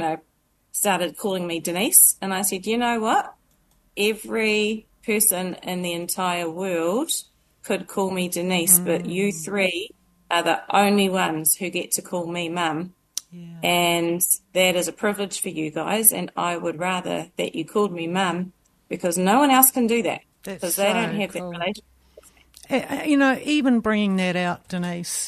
calling me Denise, and I said, you know what? Every person in the entire world could call me Denise, but you three are the only ones who get to call me Mum. Yeah. And that is a privilege for you guys, and I would rather that you called me Mum, because no one else can do that, because they don't have that relationship. You know, even bringing that out, Denise,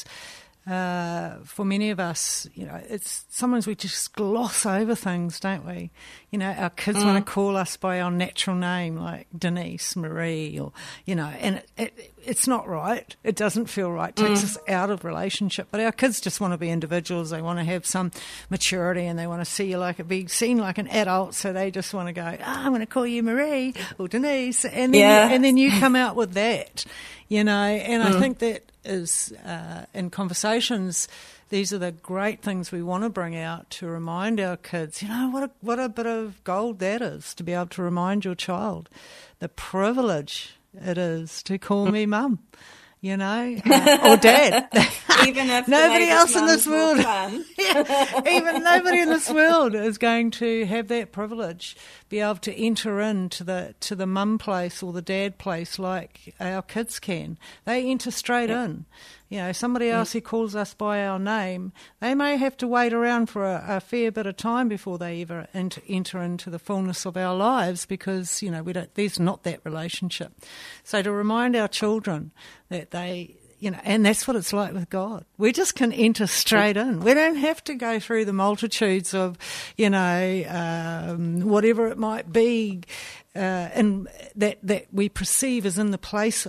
for many of us, you know, it's sometimes we just gloss over things, don't we? You know, our kids want to call us by our natural name, like Denise, Marie, or, you know, and it's not right. It doesn't feel right. It takes us out of relationship. But our kids just want to be individuals. They want to have some maturity, and they want to see you be seen like an adult. So they just want to go, I'm going to call you Marie or Denise, and then you come out with that, you know. And I think that is in conversations, these are the great things we want to bring out to remind our kids, you know, what a bit of gold that is, to be able to remind your child the privilege it is to call me Mum, you know, or Dad. Even if nobody else in this world, even nobody in this world is going to have that privilege, be able to enter into the mum place or the dad place like our kids can. They enter straight in. You know, somebody else who calls us by our name, they may have to wait around for a fair bit of time before they ever enter into the fullness of our lives, because, you know, there's not that relationship. So to remind our children that they, you know, and that's what it's like with God. We just can enter straight in. We don't have to go through the multitudes of, you know, whatever it might be, and that we perceive as in the place,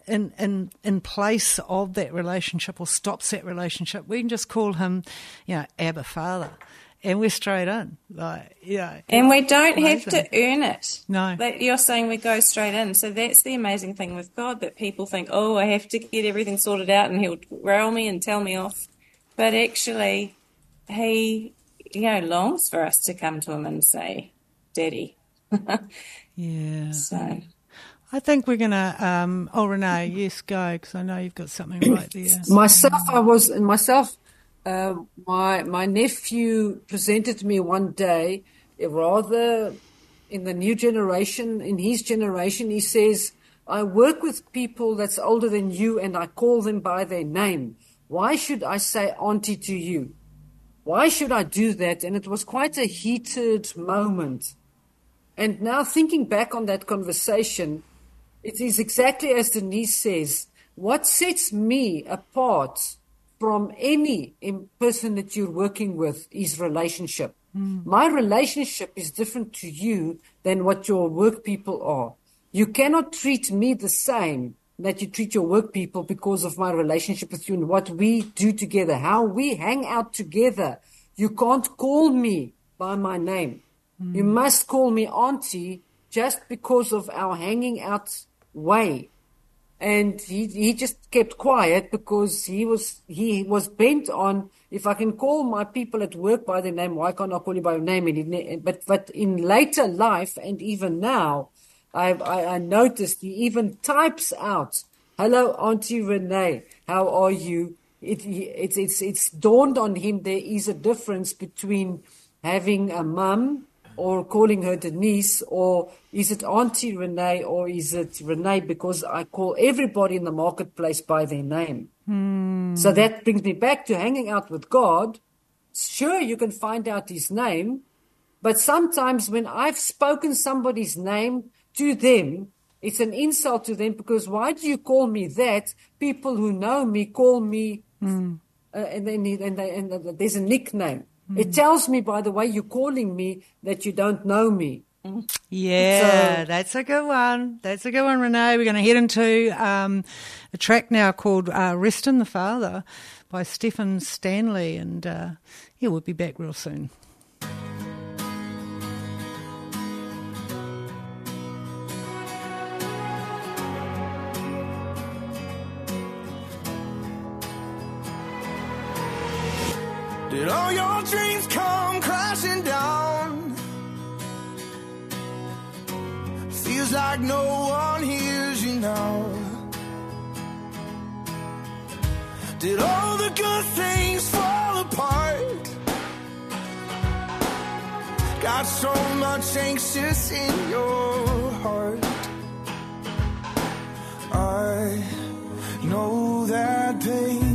in place of that relationship, or stops that relationship. We can just call him, you know, Abba Father. And we're straight in, like, yeah. And we don't have to earn it. No. Like you're saying, we go straight in. So that's the amazing thing with God, that people think, oh, I have to get everything sorted out and he'll rail me and tell me off. But actually, he, you know, longs for us to come to him and say, Daddy. Yeah. So I think we're going to, Renee, yes, go, because I know you've got something right there. My nephew presented to me one day, rather in the new generation, in his generation, he says, I work with people that's older than you and I call them by their name. Why should I say auntie to you? Why should I do that? And it was quite a heated moment. And now thinking back on that conversation, it is exactly as Denise says, what sets me apart from any person that you're working with is relationship. My relationship is different to you than what your work people are. You cannot treat me the same that you treat your work people because of my relationship with you and what we do together, how we hang out together. You can't call me by my name. You must call me auntie just because of our hanging out way. And he just kept quiet because he was bent on, if I can call my people at work by their name, why can't I call you by your name? But in later life, and even now, I noticed he even types out, hello, Auntie Renee, how are you? It's dawned on him there is a difference between having a mum or calling her Denise, or is it Auntie Renee, or is it Renee because I call everybody in the marketplace by their name. So that brings me back to hanging out with God. Sure, you can find out his name, but sometimes when I've spoken somebody's name to them, it's an insult to them, because why do you call me that? People who know me call me, and there's a nickname. It tells me, by the way you're calling me, that you don't know me. Yeah, that's a good one. That's a good one, Renee. We're going to head into a track now called Rest in the Father by Stephen Stanley. And we'll be back real soon. Did all your dreams come crashing down? Feels like no one hears you now. Did all the good things fall apart? Got so much anxious in your heart. I know that pain.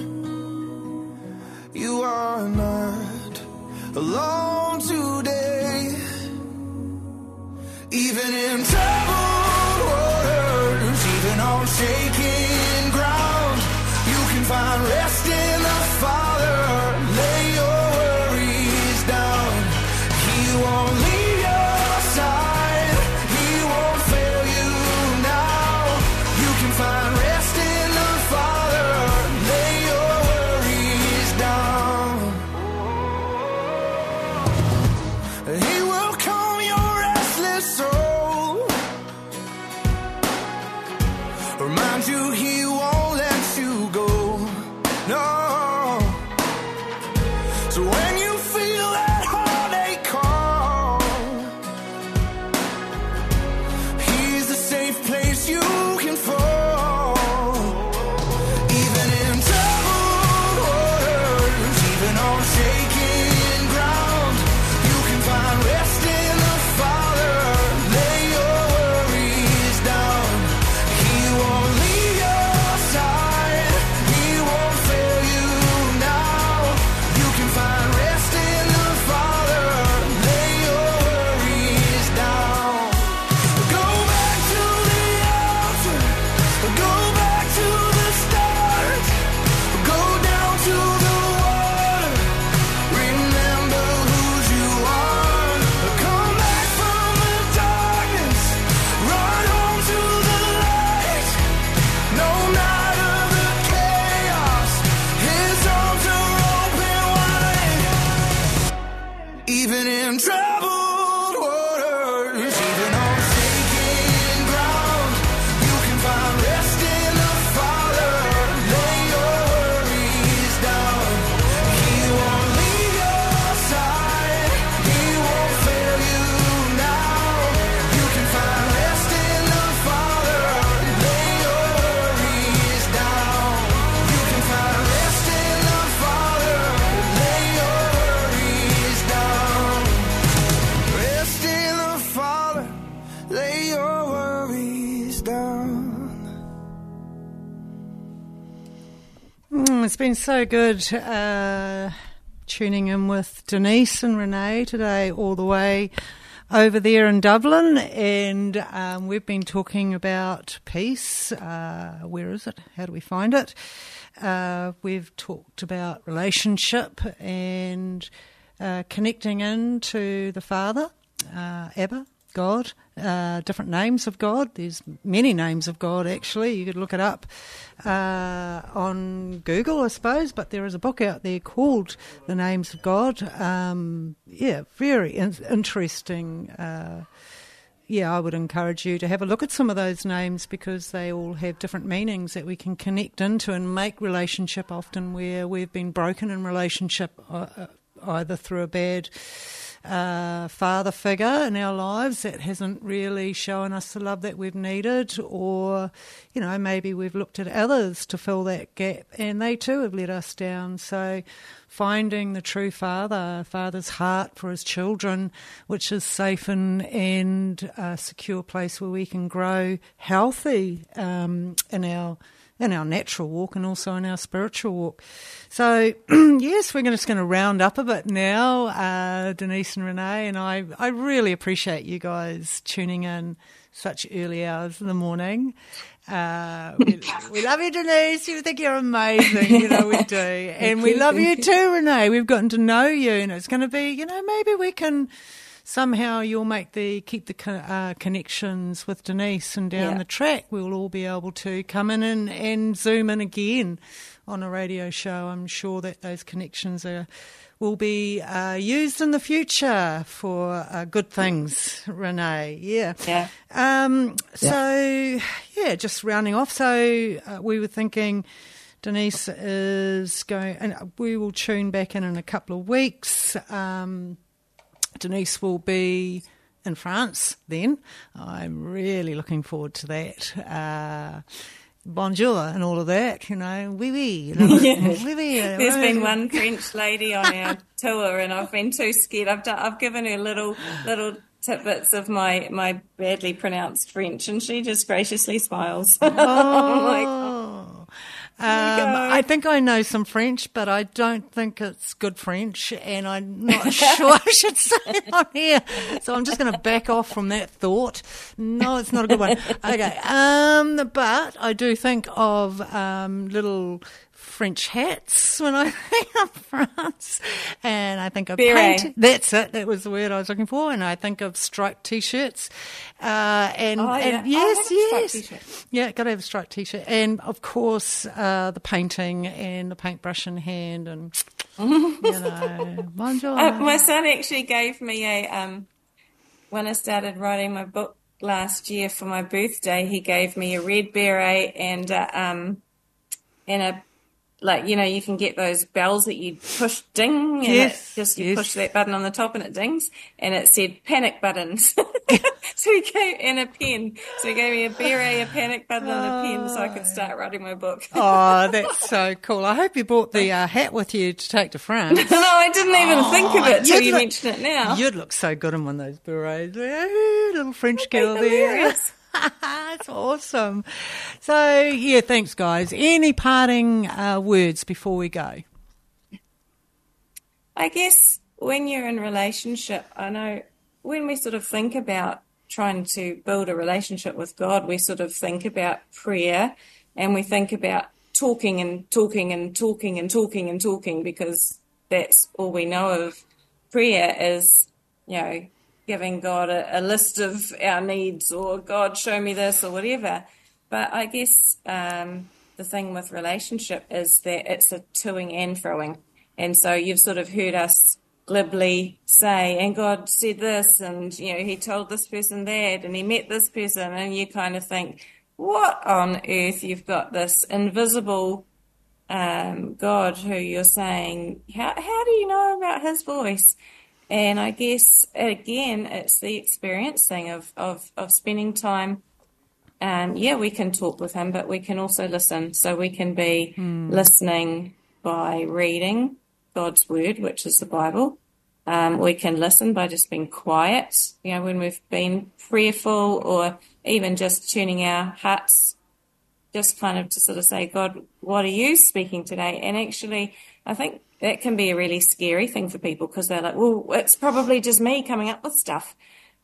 You are not alone today. Even in troubled waters, even on shaking ground, you can find rest in the Father. Lay your worries down. He won't leave your side. He won't fail you now. You can find rest in the Father. Lay your worries down. He will calm your restless soul. Remind you he won't let you go. No. So when you feel that heartache call, he's the safe place you can fall. Even in troubled waters, even on shaking ground, you can find rest in the Father. Lay your worries down. He won't leave your side. He won't fail you now. You can find rest in the Father. Lay your worries down. Go back to the altar. Go back to the start. Go down to the water. Remember who you are. Come back from the darkness. Run home to the light. No matter the chaos, his arms are open wide. Even in troubled waters, even on shaking ground, you can find rest in the Father. Lay your worries down. He won't leave your side. He won't fail you now. You can find rest in the Father. Lay your worries down. You can find rest in the Father. Lay your worries down. Rest in the Father. Lay your worries down. It's been so good tuning in with Denise and Renee today all the way over there in Dublin, and we've been talking about peace. Where is it? How do we find it? We've talked about relationship and connecting into the Father, Abba, God, different names of God. There's many names of God, actually. You could look it up on Google, I suppose, but there is a book out there called The Names of God. Very interesting. I would encourage you to have a look at some of those names, because they all have different meanings that we can connect into and make relationship, often where we've been broken in relationship, either through a bad father figure in our lives that hasn't really shown us the love that we've needed, or maybe we've looked at others to fill that gap and they too have let us down. So finding the true father's heart for his children, which is safe and a secure place where we can grow healthy in our in our natural walk and also in our spiritual walk. So, yes, we're just going to round up a bit now, Denise and Renee, and I really appreciate you guys tuning in such early hours in the morning. We love you, Denise. You think you're amazing. You know, we do. And we love you too, Renee. We've gotten to know you, and it's going to be, you know, maybe we can somehow you'll keep the connections with Denise, and down the track we'll all be able to come in and zoom in again on a radio show. I'm sure that those connections will be used in the future for good things, Renee. Yeah. So, just rounding off. So we were thinking Denise is going, and we will tune back in a couple of weeks. Denise will be in France then. I'm really looking forward to that. Bonjour and all of that, you know, oui, oui. You know, oui, oui. There's been one French lady on our tour, and I've been too scared. I've given her little tidbits of my badly pronounced French, and she just graciously smiles. I think I know some French, but I don't think it's good French, and I'm not sure I should say it on here. So I'm just going to back off from that thought. No, it's not a good one. Okay. But I do think of little French hats when I think of France, and I think of paint. That's it. That was the word I was looking for. And I think of striped t-shirts. Yes. Yeah, got to have a striped t-shirt. And of course, the painting and the paintbrush in hand, and you know, bonjour. My son actually gave me when I started writing my book last year for my birthday, he gave me a red beret and a, like, you know, you can get those bells that you push, ding, and you push that button on the top and it dings, and it said panic buttons. So he gave, and a pen. So he gave me a beret, a panic button, and a pen so I could start writing my book. Oh, that's so cool. I hope you brought the hat with you to take to France. No, I didn't even think of it till you mentioned it now. You'd look so good in one of those berets. Little French girl there. That's awesome. So, yeah, thanks, guys. Any parting words before we go? I guess when you're in relationship, I know when we sort of think about trying to build a relationship with God, we sort of think about prayer, and we think about talking and talking and talking and talking and talking, because that's all we know of prayer is, you know, giving God a list of our needs, or God, show me this, or whatever. But I guess the thing with relationship is that it's a toing and froing. And so you've sort of heard us glibly say, and God said this, and, you know, he told this person that, and he met this person, and you kind of think, what on earth? You've got this invisible God who you're saying, how do you know about his voice? And I guess, again, it's the experience thing of spending time. We can talk with him, but we can also listen. So we can be listening by reading God's word, which is the Bible. We can listen by just being quiet, you know, when we've been prayerful, or even just tuning our hearts, just kind of to sort of say, God, what are you speaking today? And actually, I think that can be a really scary thing for people, because they're like, well, it's probably just me coming up with stuff.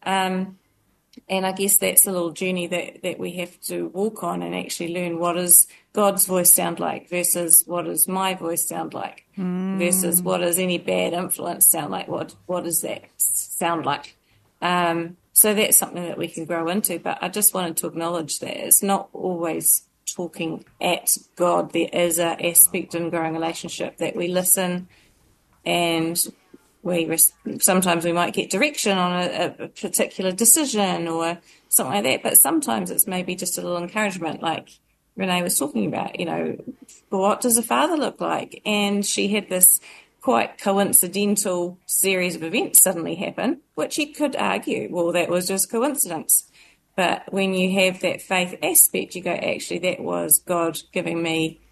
And I guess that's a little journey that we have to walk on, and actually learn what does God's voice sound like versus what does my voice sound like, versus what does any bad influence sound like, what does that sound like. So that's something that we can grow into. But I just wanted to acknowledge that it's not always talking at God. There is an aspect in growing a relationship that we listen, and sometimes we might get direction on a particular decision or something like that, but sometimes it's maybe just a little encouragement, like Renee was talking about, you know, what does a father look like? And she had this quite coincidental series of events suddenly happen, which you could argue, well, that was just coincidence. But when you have that faith aspect, you go, actually, that was God giving me,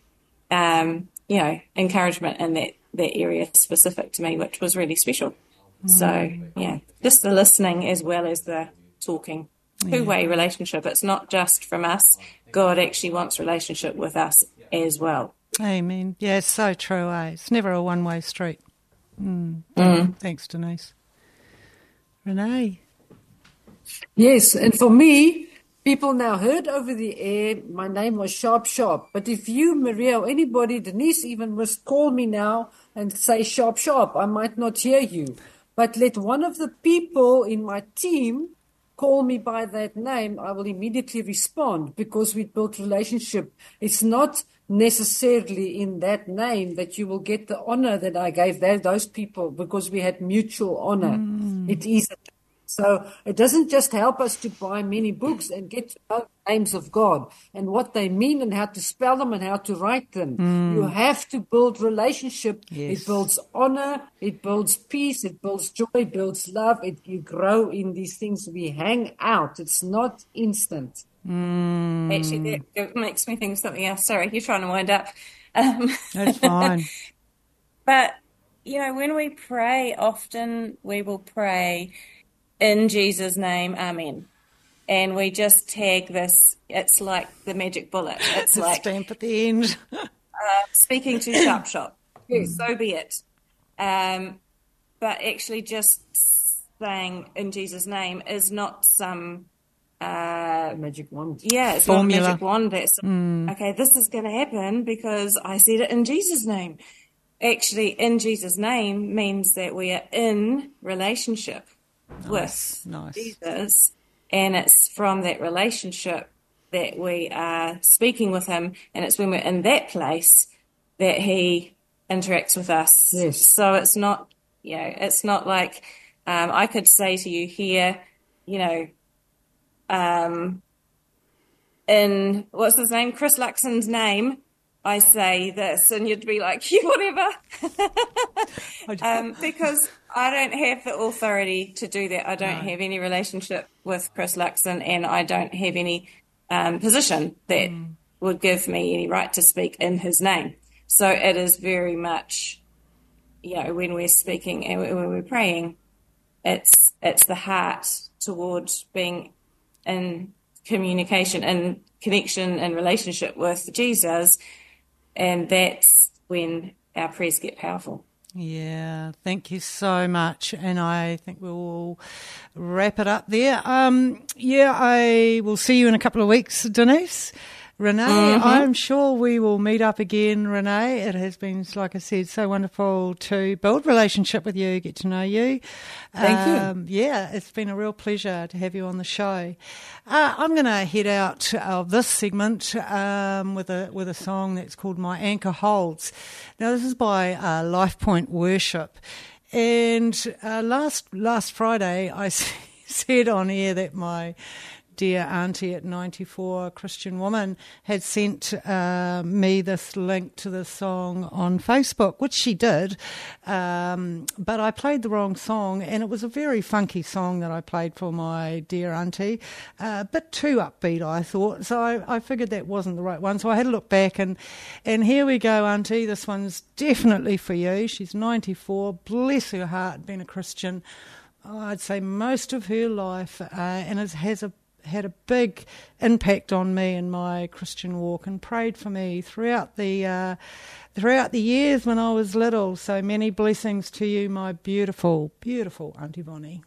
encouragement in that area specific to me, which was really special. So, yeah, just the listening as well as the talking. two-way relationship. It's not just from us. God actually wants relationship with us as well. Amen. Yeah, it's so true, eh? It's never a one-way street. Thanks, Denise. Renee? Yes, and for me, people now heard over the air, my name was Sharp. But if you, Maria, or anybody, Denise even, must call me now and say Sharp, I might not hear you. But let one of the people in my team call me by that name, I will immediately respond because we built relationship. It's not necessarily in that name that you will get the honor that I gave those people because we had mutual honor. It is. So it doesn't just help us to buy many books and get to know the names of God and what they mean and how to spell them and how to write them. You have to build relationship. Yes. It builds honor. It builds peace. It builds joy. It builds love. You grow in these things. We hang out. It's not instant. Actually, that makes me think of something else. Sorry, you're trying to wind up. That's fine. But, when we pray, often we will pray in Jesus' name, amen. And we just tag this, it's like the magic bullet. It's The like stamp at the end. speaking to Sharp. Yes, so be it. But actually just saying in Jesus' name is not some Magic wand. Yeah, it's Formula. not a magic wand. That's okay, this is going to happen because I said it in Jesus' name. Actually, in Jesus' name means that we are in relationship with Jesus, and it's from that relationship that we are speaking with him, and it's when we're in that place that he interacts with us. Yes. So it's not, it's not like I could say to you here, in what's his name, Chris Luxon's name, I say this, and you'd be like, whatever, because I don't have the authority to do that. I don't have any relationship with Chris Luxon, and I don't have any position that would give me any right to speak in his name. So it is very much, when we're speaking and when we're praying, it's the heart towards being in communication and connection and relationship with Jesus, and that's when our prayers get powerful. Yeah, thank you so much. And I think we'll wrap it up there. I will see you in a couple of weeks, Denise. Renee, I'm sure we will meet up again, Renee. It has been, like I said, so wonderful to build relationship with you, get to know you. Thank you. Yeah, it's been a real pleasure to have you on the show. I'm going to head out of this segment with a song that's called My Anchor Holds. Now, this is by Life Point Worship. And last Friday, I said on air that my dear auntie at 94, a Christian woman, had sent me this link to the song on Facebook, which she did, but I played the wrong song, and it was a very funky song that I played for my dear auntie, a bit too upbeat, I thought, so I figured that wasn't the right one, so I had to look back, and here we go, auntie, this one's definitely for you. She's 94, bless her heart, been a Christian, I'd say most of her life, and it had a big impact on me in my Christian walk, and prayed for me throughout the years when I was little. So many blessings to you, my beautiful, beautiful Auntie Bonnie.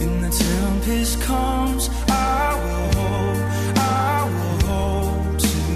Comes, I will hold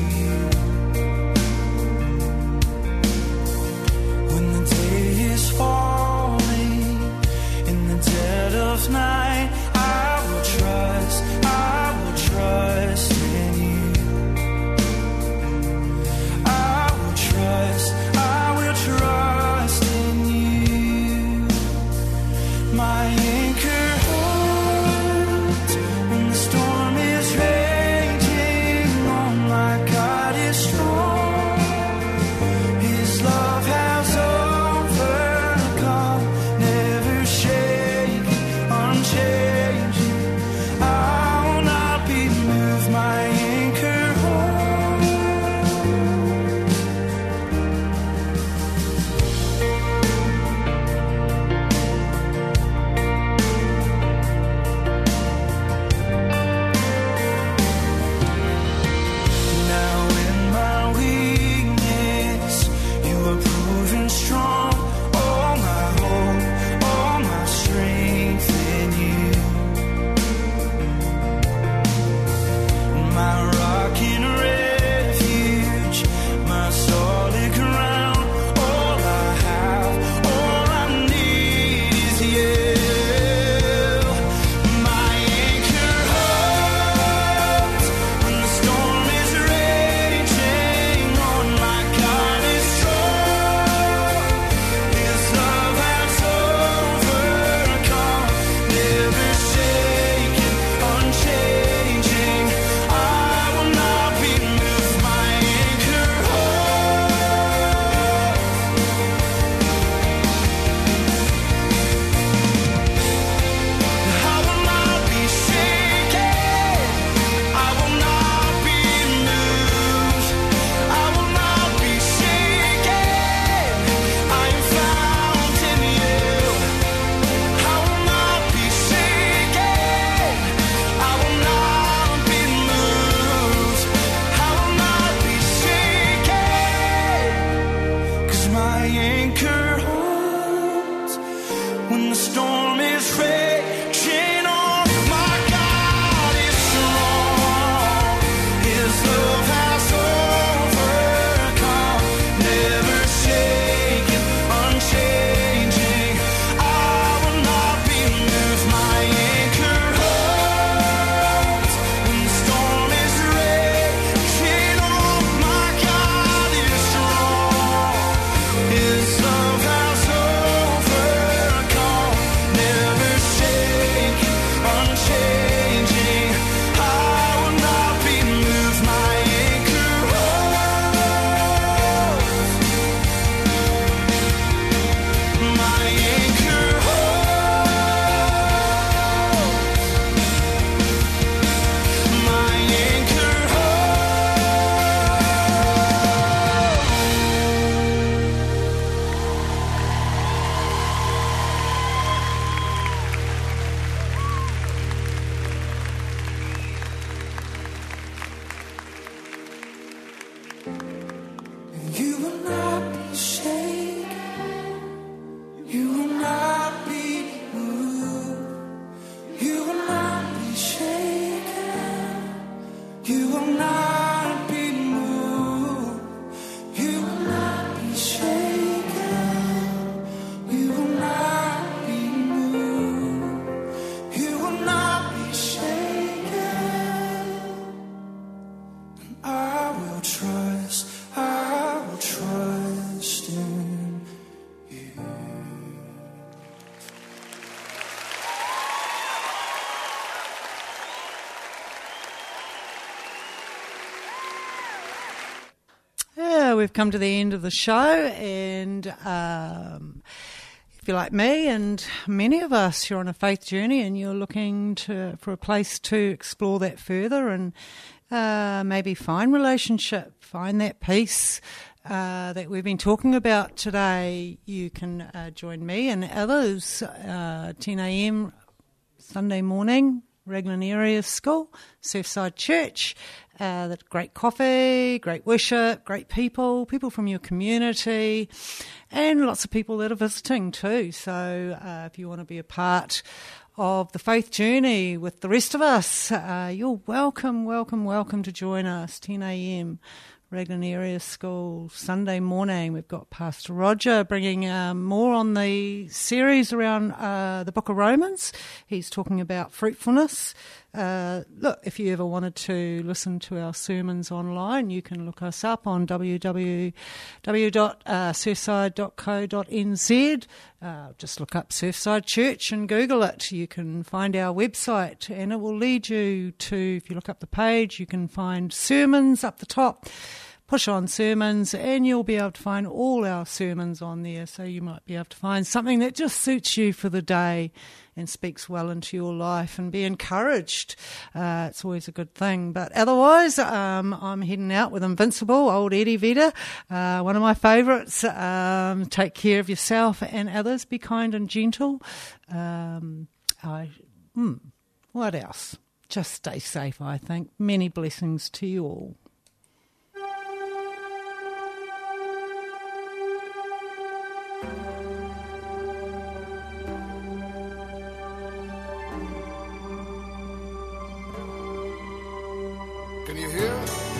we've come to the end of the show, and if you're like me and many of us, you're on a faith journey and you're looking for a place to explore that further and maybe find relationship, find that peace that we've been talking about today, you can join me and others 10 a.m. Sunday morning, Raglan Area School, Surfside Church. Great coffee, great worship, great people from your community, and lots of people that are visiting too. So if you want to be a part of the faith journey with the rest of us, you're welcome to join us, 10 a.m. Raglan Area School, Sunday morning. We've got Pastor Roger bringing more on the series around the book of Romans. He's talking about fruitfulness. Look, if you ever wanted to listen to our sermons online, you can look us up on www.surfside.co.nz. Just look up Surfside Church and Google it. You can find our website, and it will lead you to, if you look up the page, you can find sermons up the top. Push on sermons, and you'll be able to find all our sermons on there. So you might be able to find something that just suits you for the day and speaks well into your life, and be encouraged. It's always a good thing. But otherwise, I'm heading out with Invincible, old Eddie Vedder, one of my favourites. Take care of yourself and others. Be kind and gentle. What else? Just stay safe, I think. Many blessings to you all. Can you hear?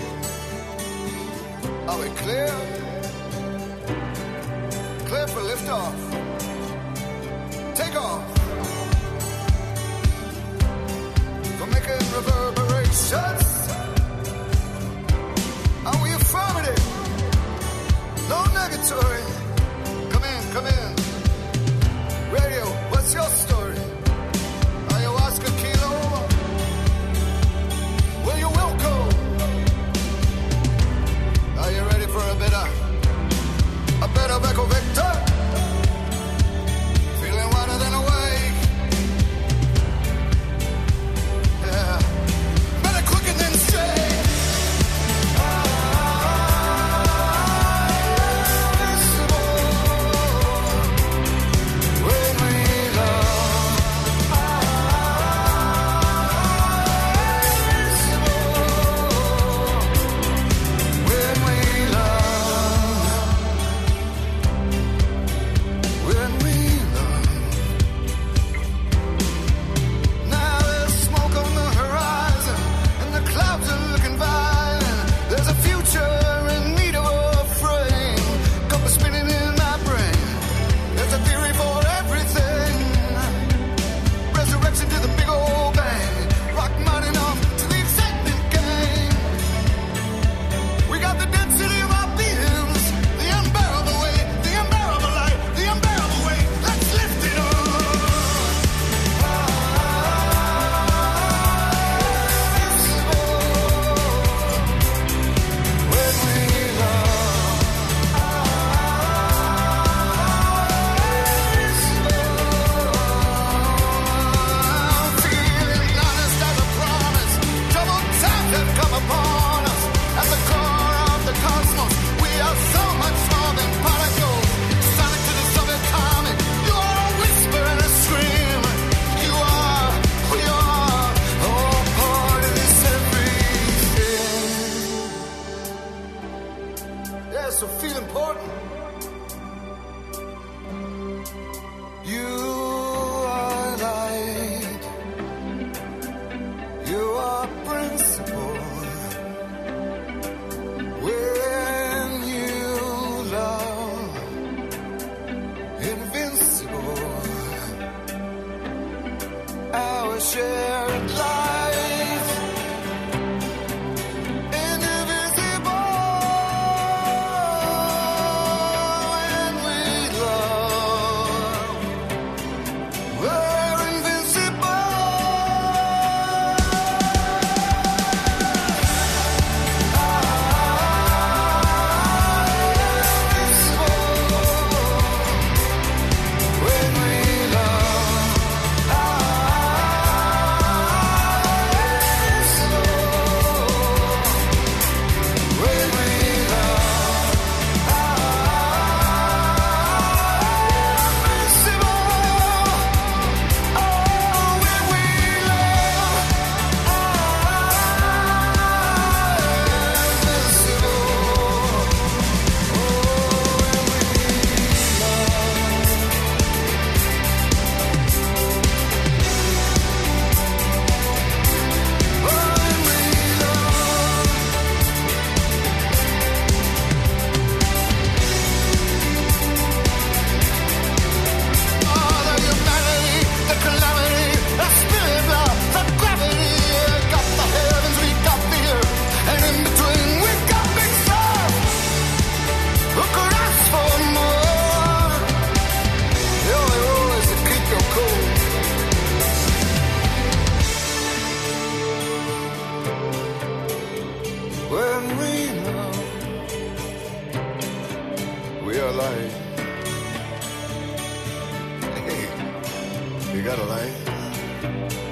Are we clear? Clear for liftoff. Take off. For making reverberations. Are we affirmative? No negatory. Come in. Radio, what's your story? Ayahuasca kilo. Well, you're welcome. Are you ready for a better Echo Victor? Feeling wider than awake. Yeah. Better quicker than straight. When we love. a line. Hey, you got a line.